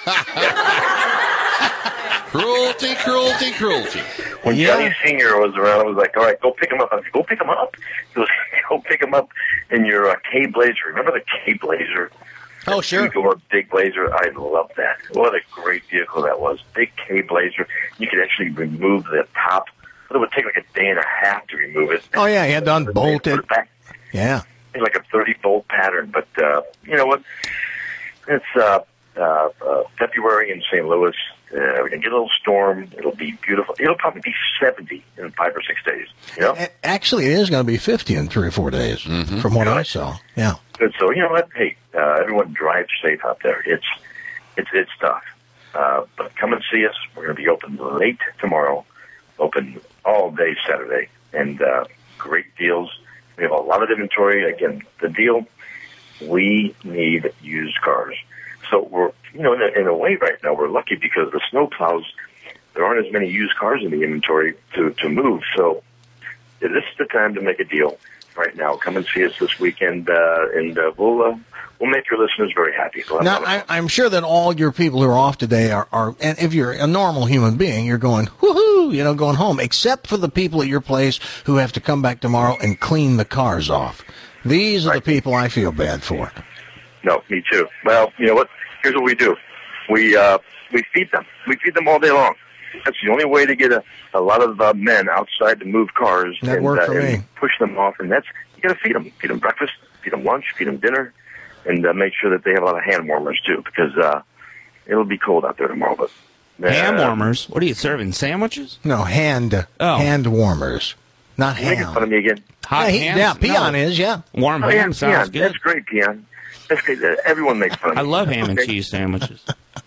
Speaker 8: Cruelty, cruelty, cruelty.
Speaker 17: When
Speaker 5: Yeah.
Speaker 17: Johnny Senior was around, I was like, all right, go pick him up. I said, go pick him up. He goes, go pick him up in your uh, K Blazer. Remember the K Blazer?
Speaker 5: Oh, sure.
Speaker 17: Two-door big Blazer. I love that. What a great vehicle that was. Big K Blazer. You could actually remove the top. But it would take like a day and a half to remove it.
Speaker 5: Oh, yeah, he had to unbolt
Speaker 17: Put
Speaker 5: it.
Speaker 17: it back.
Speaker 5: Yeah.
Speaker 17: It's like a thirty-volt pattern. But uh, you know what? It's uh, uh, uh, February in Saint Louis. Uh, we're going to get a little storm. It'll be beautiful. It'll probably be seventy in five or six days. You know?
Speaker 5: A- Actually, it is going to be fifty in three or four days, from what I saw. Yeah.
Speaker 17: Good. So, you know what? Hey, uh, everyone drive safe out there. It's it's it's tough. Uh, but come and see us. We're going to be open late tomorrow, open all day Saturday, and uh, great deals. We have a lot of inventory. Again, the deal, we need used cars. So we're, you know, in a, in a way right now, we're lucky because the snow plows, there aren't as many used cars in the inventory to, to move. So this is the time to make a deal right now. Come and see us this weekend, uh, and uh, we'll uh, we'll make your listeners very happy. We'll have
Speaker 5: Now,
Speaker 17: a lot of
Speaker 5: I, I'm sure that all your people who are off today are, are, and if you're a normal human being, you're going, woohoo, you know, going home, except for the people at your place who have to come back tomorrow and clean the cars off. These are the people I feel bad for.
Speaker 17: No, me too. Well, you know what? Here's what we do. We uh, we feed them. We feed them all day long. That's the only way to get a, a lot of uh, men outside to move cars
Speaker 5: That
Speaker 17: and,
Speaker 5: worked
Speaker 17: uh,
Speaker 5: for
Speaker 17: and
Speaker 5: me.
Speaker 17: push them off. And that's, you got to feed them. Feed them breakfast, feed them lunch, feed them dinner, and uh, make sure that they have a lot of hand warmers too, because uh, it'll be cold out there tomorrow. But uh,
Speaker 6: Ham warmers? What are you serving? Sandwiches?
Speaker 5: No, hand
Speaker 6: Oh.
Speaker 5: hand warmers, not
Speaker 17: You making
Speaker 5: ham.
Speaker 17: fun of me again?
Speaker 6: Hot
Speaker 5: yeah, he-
Speaker 6: hams?
Speaker 5: yeah, Peon
Speaker 6: No.
Speaker 5: is, yeah.
Speaker 6: Warm
Speaker 17: Oh,
Speaker 6: ham
Speaker 17: yeah,
Speaker 6: sounds
Speaker 17: Peon.
Speaker 6: good.
Speaker 17: That's great, Peon. That's great. Uh, Everyone makes fun of me.
Speaker 6: I love ham and
Speaker 17: Okay?
Speaker 6: cheese sandwiches.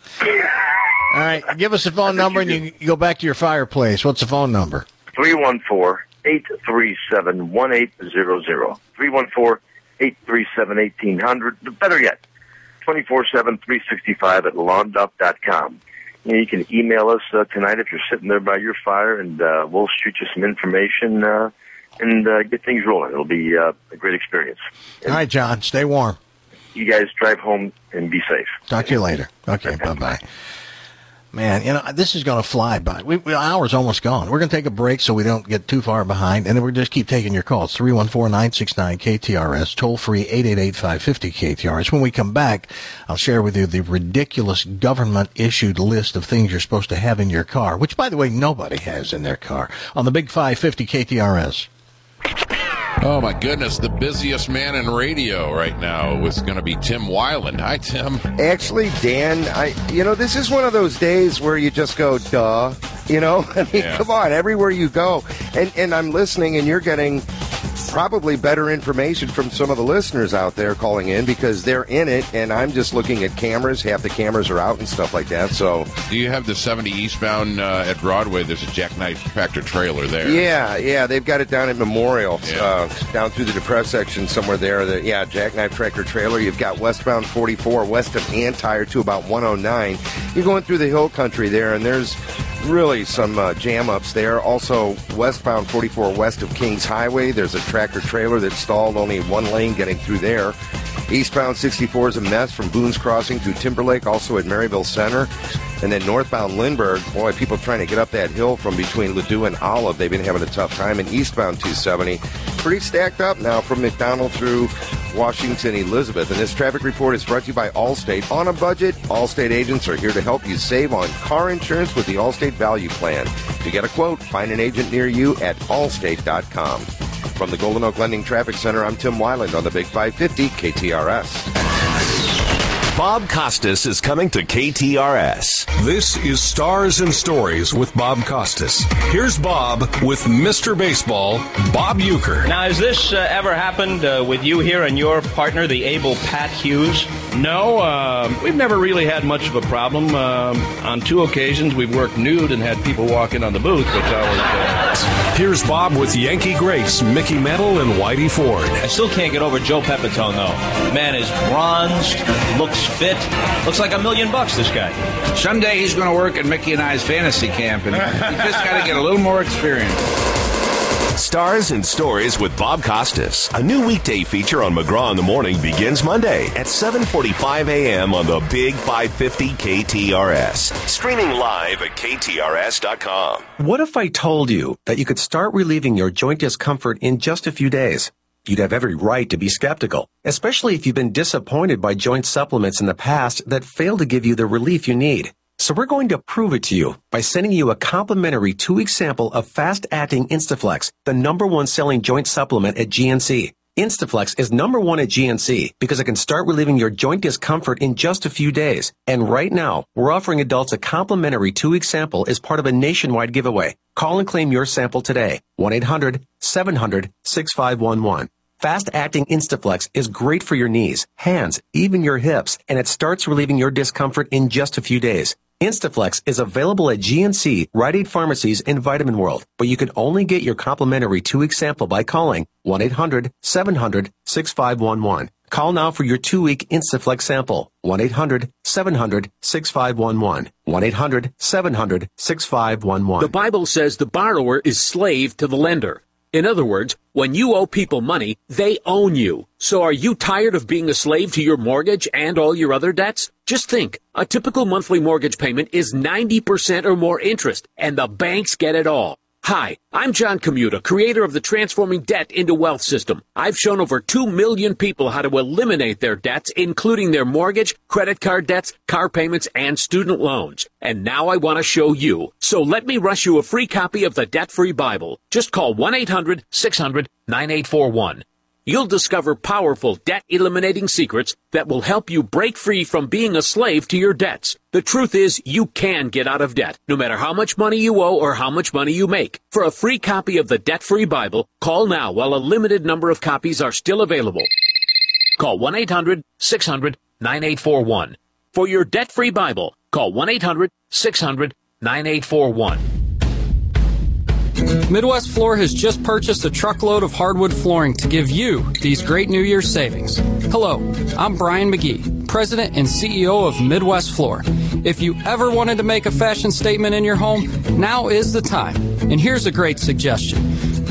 Speaker 5: All right, give us a phone number and you can go back to your fireplace. What's the phone number?
Speaker 17: three one four, eight three seven, one eight zero zero. three one four, eight three seven, one eight zero zero. But better yet, twenty-four seven, three sixty-five at lawndup dot com. You know, you can email us uh, tonight if you're sitting there by your fire, and uh, we'll shoot you some information uh, and uh, get things rolling. It'll be uh, a great experience.
Speaker 5: All right, John, stay warm.
Speaker 17: You guys drive home and be safe.
Speaker 5: Talk to you later. Okay, bye-bye. Man, you know, this is going to fly by. We, we, hour's almost gone. We're going to take a break so we don't get too far behind, and then we'll just keep taking your calls. three one four, nine six nine, K T R S, toll-free eight eight eight, five five zero, K T R S. When we come back, I'll share with you the ridiculous government-issued list of things you're supposed to have in your car, which, by the way, nobody has in their car, on the Big five fifty K T R S.
Speaker 8: Oh, my goodness. The busiest man in radio right now is going to be Tim Weiland. Hi, Tim.
Speaker 18: Actually, Dan, I you know, this is one of those days where you just go, duh. You know, I mean,
Speaker 8: Yeah.
Speaker 18: come on, everywhere you go. And, and I'm listening, and you're getting probably better information from some of the listeners out there calling in because they're in it, and I'm just looking at cameras. Half the cameras are out and stuff like that. So,
Speaker 8: Do you have the seventy eastbound uh, at Broadway? There's a jackknife tractor trailer there.
Speaker 18: yeah, yeah, they've got it down at Memorial,
Speaker 8: Yeah.
Speaker 18: uh, down through the depressed section somewhere there. The, yeah, Jackknife Tractor Trailer. You've got westbound forty-four, west of Antire to about one oh nine. You're going through the hill country there, and there's really some uh, jam-ups there. Also, westbound forty-four, west of Kings Highway, there's a tractor trailer that's stalled, only one lane getting through there. Eastbound sixty-four is a mess from Boone's Crossing to Timberlake, also at Maryville Center. And then northbound Lindbergh, boy, people trying to get up that hill from between Ladue and Olive, they've been having a tough time. And eastbound two seventy, pretty stacked up now from McDonald through Washington Elizabeth. And this traffic report is brought to you by Allstate. On a budget, Allstate agents are here to help you save on car insurance with the Allstate Value Plan. To get a quote, find an agent near you at allstate dot com. From the Golden Oak Lending Traffic Center, I'm Tim Weiland on the Big five fifty K T R S.
Speaker 19: Bob Costas is coming to K T R S.
Speaker 20: This is Stars and Stories with Bob Costas. Here's Bob with Mister Baseball, Bob Uecker.
Speaker 21: Now, has this uh, ever happened uh, with you here and your partner, the able Pat Hughes?
Speaker 22: No, uh, we've never really had much of a problem. Uh, on two occasions, we've worked nude and had people walk in on the booth, which always... Uh...
Speaker 20: Here's Bob with Yankee greats Mickey Mantle and Whitey Ford.
Speaker 21: I still can't get over Joe Pepitone, though. Man is bronzed, looks fit, looks like a million bucks, this guy.
Speaker 23: Someday he's going to work at Mickey and I's fantasy camp, and he's just got to get a little more experience.
Speaker 19: Stars and Stories with Bob Costas. A new weekday feature on McGraw in the Morning begins Monday at seven forty-five a.m. on the Big five fifty K T R S. Streaming live at K T R S dot com.
Speaker 24: What if I told you that you could start relieving your joint discomfort in just a few days? You'd have every right to be skeptical, especially if you've been disappointed by joint supplements in the past that failed to give you the relief you need. So we're going to prove it to you by sending you a complimentary two-week sample of fast-acting Instaflex, the number one selling joint supplement at G N C. Instaflex is number one at G N C because it can start relieving your joint discomfort in just a few days. And right now, we're offering adults a complimentary two-week sample as part of a nationwide giveaway. Call and claim your sample today. one eight hundred seven hundred six five one one. Fast-acting Instaflex is great for your knees, hands, even your hips, and it starts relieving your discomfort in just a few days. Instaflex is available at G N C, Rite Aid Pharmacies, and Vitamin World, but you can only get your complimentary two-week sample by calling one eight hundred seven hundred six five one one. Call now for your two-week Instaflex sample. one eight hundred seven hundred six five one one. one eight hundred seven hundred six five one one.
Speaker 25: The Bible says the borrower is slave to the lender. In other words, when you owe people money, they own you. So are you tired of being a slave to your mortgage and all your other debts? Just think, a typical monthly mortgage payment is ninety percent or more interest, and the banks get it all. Hi, I'm John Commuta, creator of the Transforming Debt into Wealth system. I've shown over two million people how to eliminate their debts, including their mortgage, credit card debts, car payments, and student loans. And now I want to show you. So let me rush you a free copy of the Debt-Free Bible. Just call one eight hundred six hundred nine eight four one. You'll discover powerful debt-eliminating secrets that will help you break free from being a slave to your debts. The truth is, you can get out of debt, no matter how much money you owe or how much money you make. For a free copy of the Debt-Free Bible, call now while a limited number of copies are still available. Call one eight hundred six hundred nine eight four one. For your Debt-Free Bible, call one eight hundred six hundred nine eight four one.
Speaker 26: Midwest Floor has just purchased a truckload of hardwood flooring to give you these great New Year's savings. Hello, I'm Brian McGee, President and C E O of Midwest Floor. If you ever wanted to make a fashion statement in your home, now is the time. And here's a great suggestion.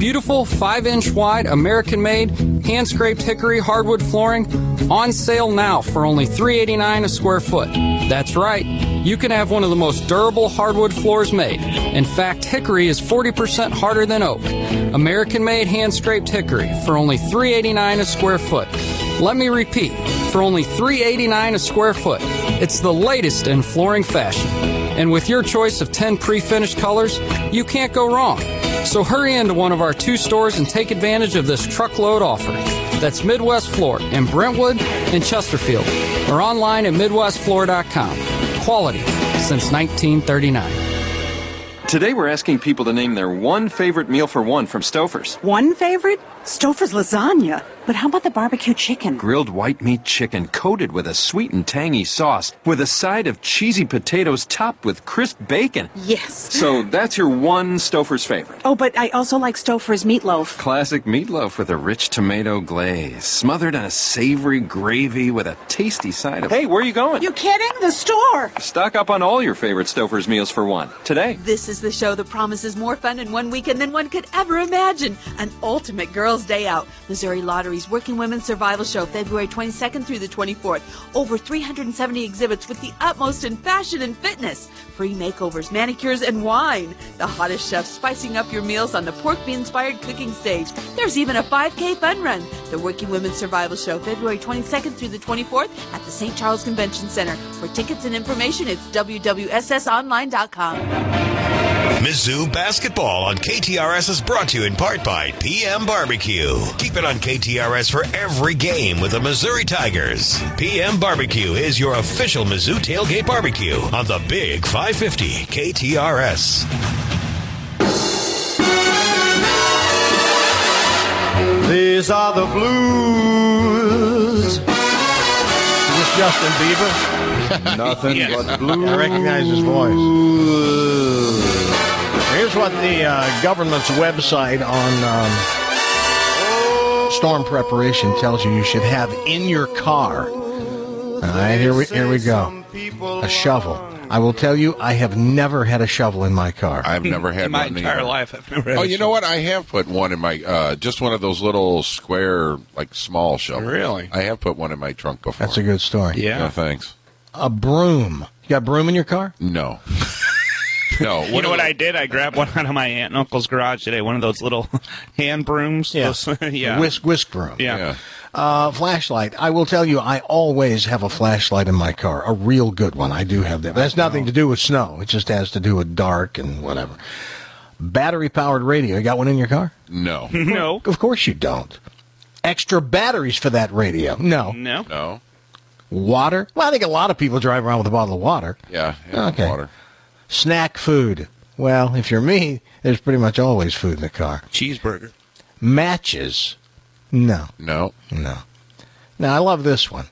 Speaker 26: Beautiful five inch wide, American-made, hand-scraped hickory hardwood flooring on sale now for only three dollars and eighty-nine cents a square foot. That's right. You can have one of the most durable hardwood floors made. In fact, hickory is forty percent harder than oak. American-made hand-scraped hickory for only three dollars and eighty-nine cents a square foot. Let me repeat, for only three dollars and eighty-nine cents a square foot. It's the latest in flooring fashion. And with your choice of ten pre-finished colors, you can't go wrong. So hurry into one of our two stores and take advantage of this truckload offer. That's Midwest Floor in Brentwood and Chesterfield, or online at midwest floor dot com. Quality since nineteen thirty-nine.
Speaker 1: Today we're asking people to name their one favorite meal for one from Stouffer's.
Speaker 2: One favorite? Stouffer's lasagna. But how about the barbecue chicken?
Speaker 1: Grilled white meat chicken coated with a sweet and tangy sauce with a side of cheesy potatoes topped with crisp bacon.
Speaker 2: Yes.
Speaker 1: So that's your one Stouffer's favorite.
Speaker 2: Oh, but I also like Stouffer's meatloaf.
Speaker 1: Classic meatloaf with a rich tomato glaze, smothered in a savory gravy with a tasty side of... Hey, where are you going?
Speaker 2: You kidding? The store.
Speaker 1: Stock up on all your favorite Stouffer's meals for one today.
Speaker 3: This is the show that promises more fun in one weekend than one could ever imagine. An ultimate girls' day out. Missouri Lottery's Working Women's Survival Show, February twenty-second through the twenty-fourth. Over three hundred seventy exhibits with the utmost in fashion and fitness. Free makeovers, manicures, and wine. The hottest chefs spicing up your meals on the Pork Bee-inspired cooking stage. There's even a five K fun run. The Working Women's Survival Show, February twenty-second through the twenty-fourth at the Saint Charles Convention Center. For tickets and information, it's w w s s online dot com.
Speaker 4: Mizzou basketball on K T R S is brought to you in part by P M Barbecue. Keep it on K T R S for every game with the Missouri Tigers. P M Barbecue is your official Mizzou tailgate barbecue on the Big five fifty K T R S.
Speaker 7: These are the blues.
Speaker 5: Is this Justin Bieber?
Speaker 7: Nothing
Speaker 5: Yes.
Speaker 7: but blues.
Speaker 5: I recognize his voice. Here's what the uh, government's website on um, storm preparation tells you you should have in your car. All right, here we here we go. A shovel. I will tell you, I have never had a shovel in my car.
Speaker 8: I've never had
Speaker 6: In my
Speaker 8: one
Speaker 6: entire
Speaker 8: either.
Speaker 6: life, I've never had
Speaker 8: Oh,
Speaker 6: a
Speaker 8: you know what? I have put one in my, uh, just one of those little square, like small shovels.
Speaker 6: Really?
Speaker 8: I have put one in my trunk before.
Speaker 5: That's a good story.
Speaker 8: Yeah, thanks.
Speaker 5: A broom. You got a broom in your car?
Speaker 8: No. No.
Speaker 6: You know what I did? I grabbed one out of my aunt and uncle's garage today. One of those little hand brooms.
Speaker 5: Yeah.
Speaker 6: Those- yeah.
Speaker 5: Whisk, whisk broom.
Speaker 6: Yeah.
Speaker 5: Uh, flashlight. I will tell you, I always have a flashlight in my car. A real good one. I do have that. But that's nothing to do with snow. It just has to do with dark and whatever. Battery-powered radio. You got one in your car?
Speaker 8: No.
Speaker 6: No.
Speaker 5: Of course you don't. Extra batteries for that radio? No.
Speaker 6: No.
Speaker 8: No.
Speaker 5: Water? Well, I think a lot of people drive around with a bottle of water.
Speaker 8: Yeah. yeah
Speaker 5: Okay.
Speaker 8: Water.
Speaker 5: Snack food. Well, if you're me, there's pretty much always food in the car.
Speaker 6: Cheeseburger.
Speaker 5: Matches. No.
Speaker 8: No.
Speaker 5: No. Now, I love this one.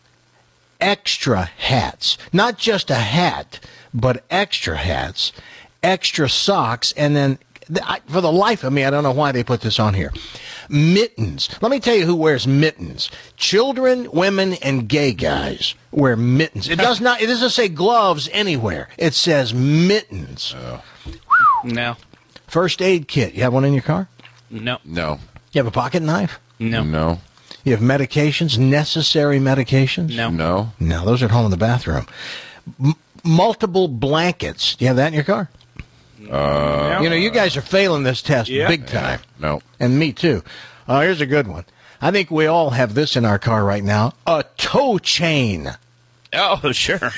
Speaker 5: Extra hats. Not just a hat, but extra hats, extra socks, and then, I, for the life of me, I don't know why they put this on here. Mittens. Let me tell you who wears mittens. Children, women, and gay guys wear mittens. It does not, it doesn't say gloves anywhere. It says mittens.
Speaker 8: Oh.
Speaker 6: No.
Speaker 5: First aid kit. You have one in your car?
Speaker 6: No.
Speaker 8: No.
Speaker 5: You have a pocket knife?
Speaker 6: No.
Speaker 8: No.
Speaker 5: You have medications, necessary medications?
Speaker 6: No.
Speaker 8: No.
Speaker 5: No, those are at home in the bathroom. M- multiple blankets. Do you have that in your car?
Speaker 8: Uh,
Speaker 5: You know, you guys are failing this test
Speaker 6: Yeah.
Speaker 5: big time.
Speaker 8: No.
Speaker 5: And me too. Uh, here's a good one. I think we all have this in our car right now. A toe chain.
Speaker 6: Oh, sure.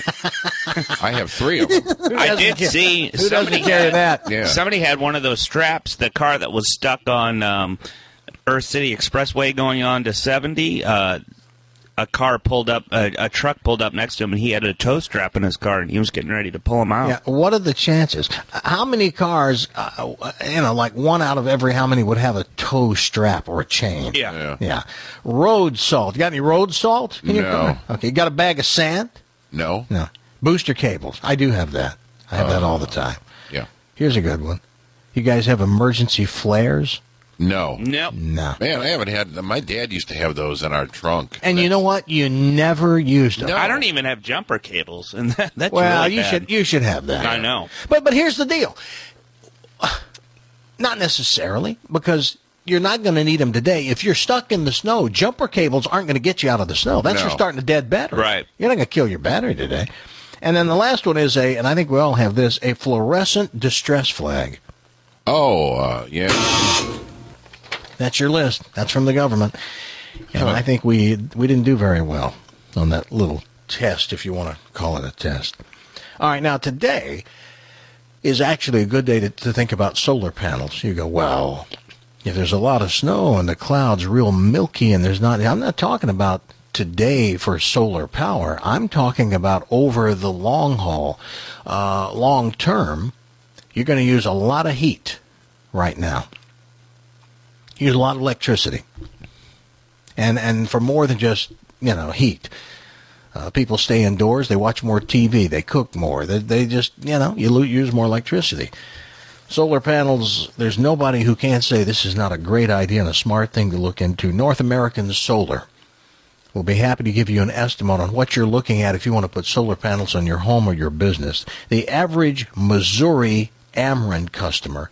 Speaker 8: I have three of them.
Speaker 6: I did
Speaker 5: ca-
Speaker 6: see
Speaker 5: who
Speaker 6: somebody
Speaker 5: doesn't carry
Speaker 6: had,
Speaker 5: that?
Speaker 8: Yeah.
Speaker 6: Somebody had one of those straps, the car that was stuck on um, Earth City Expressway going on to seventy. Uh, a car pulled up, a, a truck pulled up next to him, and he had a toe strap in his car, and he was getting ready to pull him out.
Speaker 5: Yeah, what are the chances? How many cars, uh, you know, like one out of every how many would have a toe strap or a chain?
Speaker 6: Yeah.
Speaker 8: Yeah.
Speaker 5: Yeah. Road salt. You got any road salt in your
Speaker 8: No.
Speaker 5: car? Okay. You got a bag of sand?
Speaker 8: No.
Speaker 5: No. Booster cables. I do have that. I have that all the time.
Speaker 8: Yeah.
Speaker 5: Here's a good one. You guys have emergency flares?
Speaker 8: No.
Speaker 6: No.
Speaker 5: No.
Speaker 8: Man, I haven't had. My dad used to have those in our trunk.
Speaker 5: And you know what? You never used them.
Speaker 8: No.
Speaker 6: I don't even have jumper cables, and that, that's
Speaker 5: Well,
Speaker 6: really
Speaker 5: you
Speaker 6: bad.
Speaker 5: should you should have that.
Speaker 6: I know.
Speaker 5: But but here's the deal. Not necessarily, because you're not going to need them today. If you're stuck in the snow, jumper cables aren't going to get you out of the snow. That's
Speaker 6: No.
Speaker 5: your starting a dead battery.
Speaker 6: Right.
Speaker 5: You're not going to kill your battery today. And then the last one is a, and I think we all have this, a fluorescent distress flag.
Speaker 8: Oh, uh, yeah.
Speaker 5: That's your list. That's from the government. And I think we we didn't do very well on that little test, if you want to call it a test. All right, now today is actually a good day to, to think about solar panels. You go, well, if there's a lot of snow and the clouds real milky and there's not, I'm not talking about today for solar power. I'm talking about over the long haul, uh, long term. You're going to use a lot of heat right now. Use a lot of electricity. And and for more than just, you know, heat. Uh, people stay indoors, they watch more T V, they cook more. They, they just, you know, you lo- use more electricity. Solar panels, there's nobody who can't say this is not a great idea and a smart thing to look into. North American Solar will be happy to give you an estimate on what you're looking at if you want to put solar panels on your home or your business. The average Missouri Ameren customer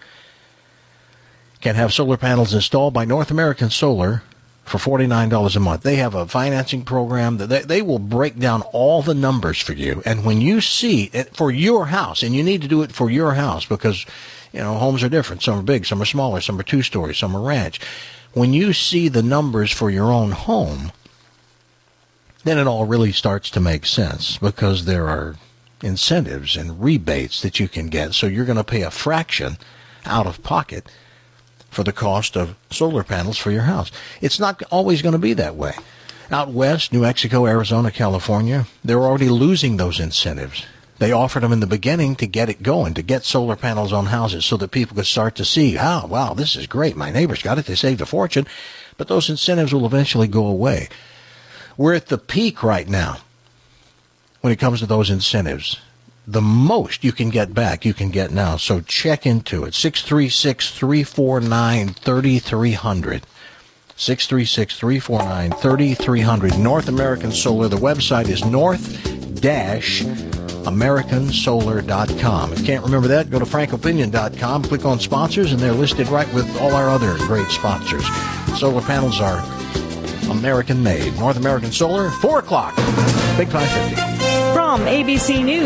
Speaker 5: can have solar panels installed by North American Solar for forty-nine dollars a month. They have a financing program that they, they will break down all the numbers for you. And when you see it for your house, and you need to do it for your house because, you know, homes are different. Some are big, some are smaller, some are two-story, some are ranch. When you see the numbers for your own home, then it all really starts to make sense because there are incentives and rebates that you can get. So you're going to pay a fraction out of pocket for the cost of solar panels for your house. It's not always going to be that way. Out west, New Mexico, Arizona, California, they're already losing those incentives. They offered them in the beginning to get it going, to get solar panels on houses so that people could start to see, oh, wow, this is great. My neighbors got it. They saved a fortune. But those incentives will eventually go away. We're at the peak right now when it comes to those incentives. The most you can get back, you can get now. So check into it. six three six, three four nine, three three zero zero. six three six, three four nine, three three zero zero. North American Solar. The website is north american solar dot com. If you can't remember that, go to frank opinion dot com, click on sponsors, and they're listed right with all our other great sponsors. Solar panels are American-made. North American Solar, four o'clock, Big five fifty.
Speaker 9: From A B C News.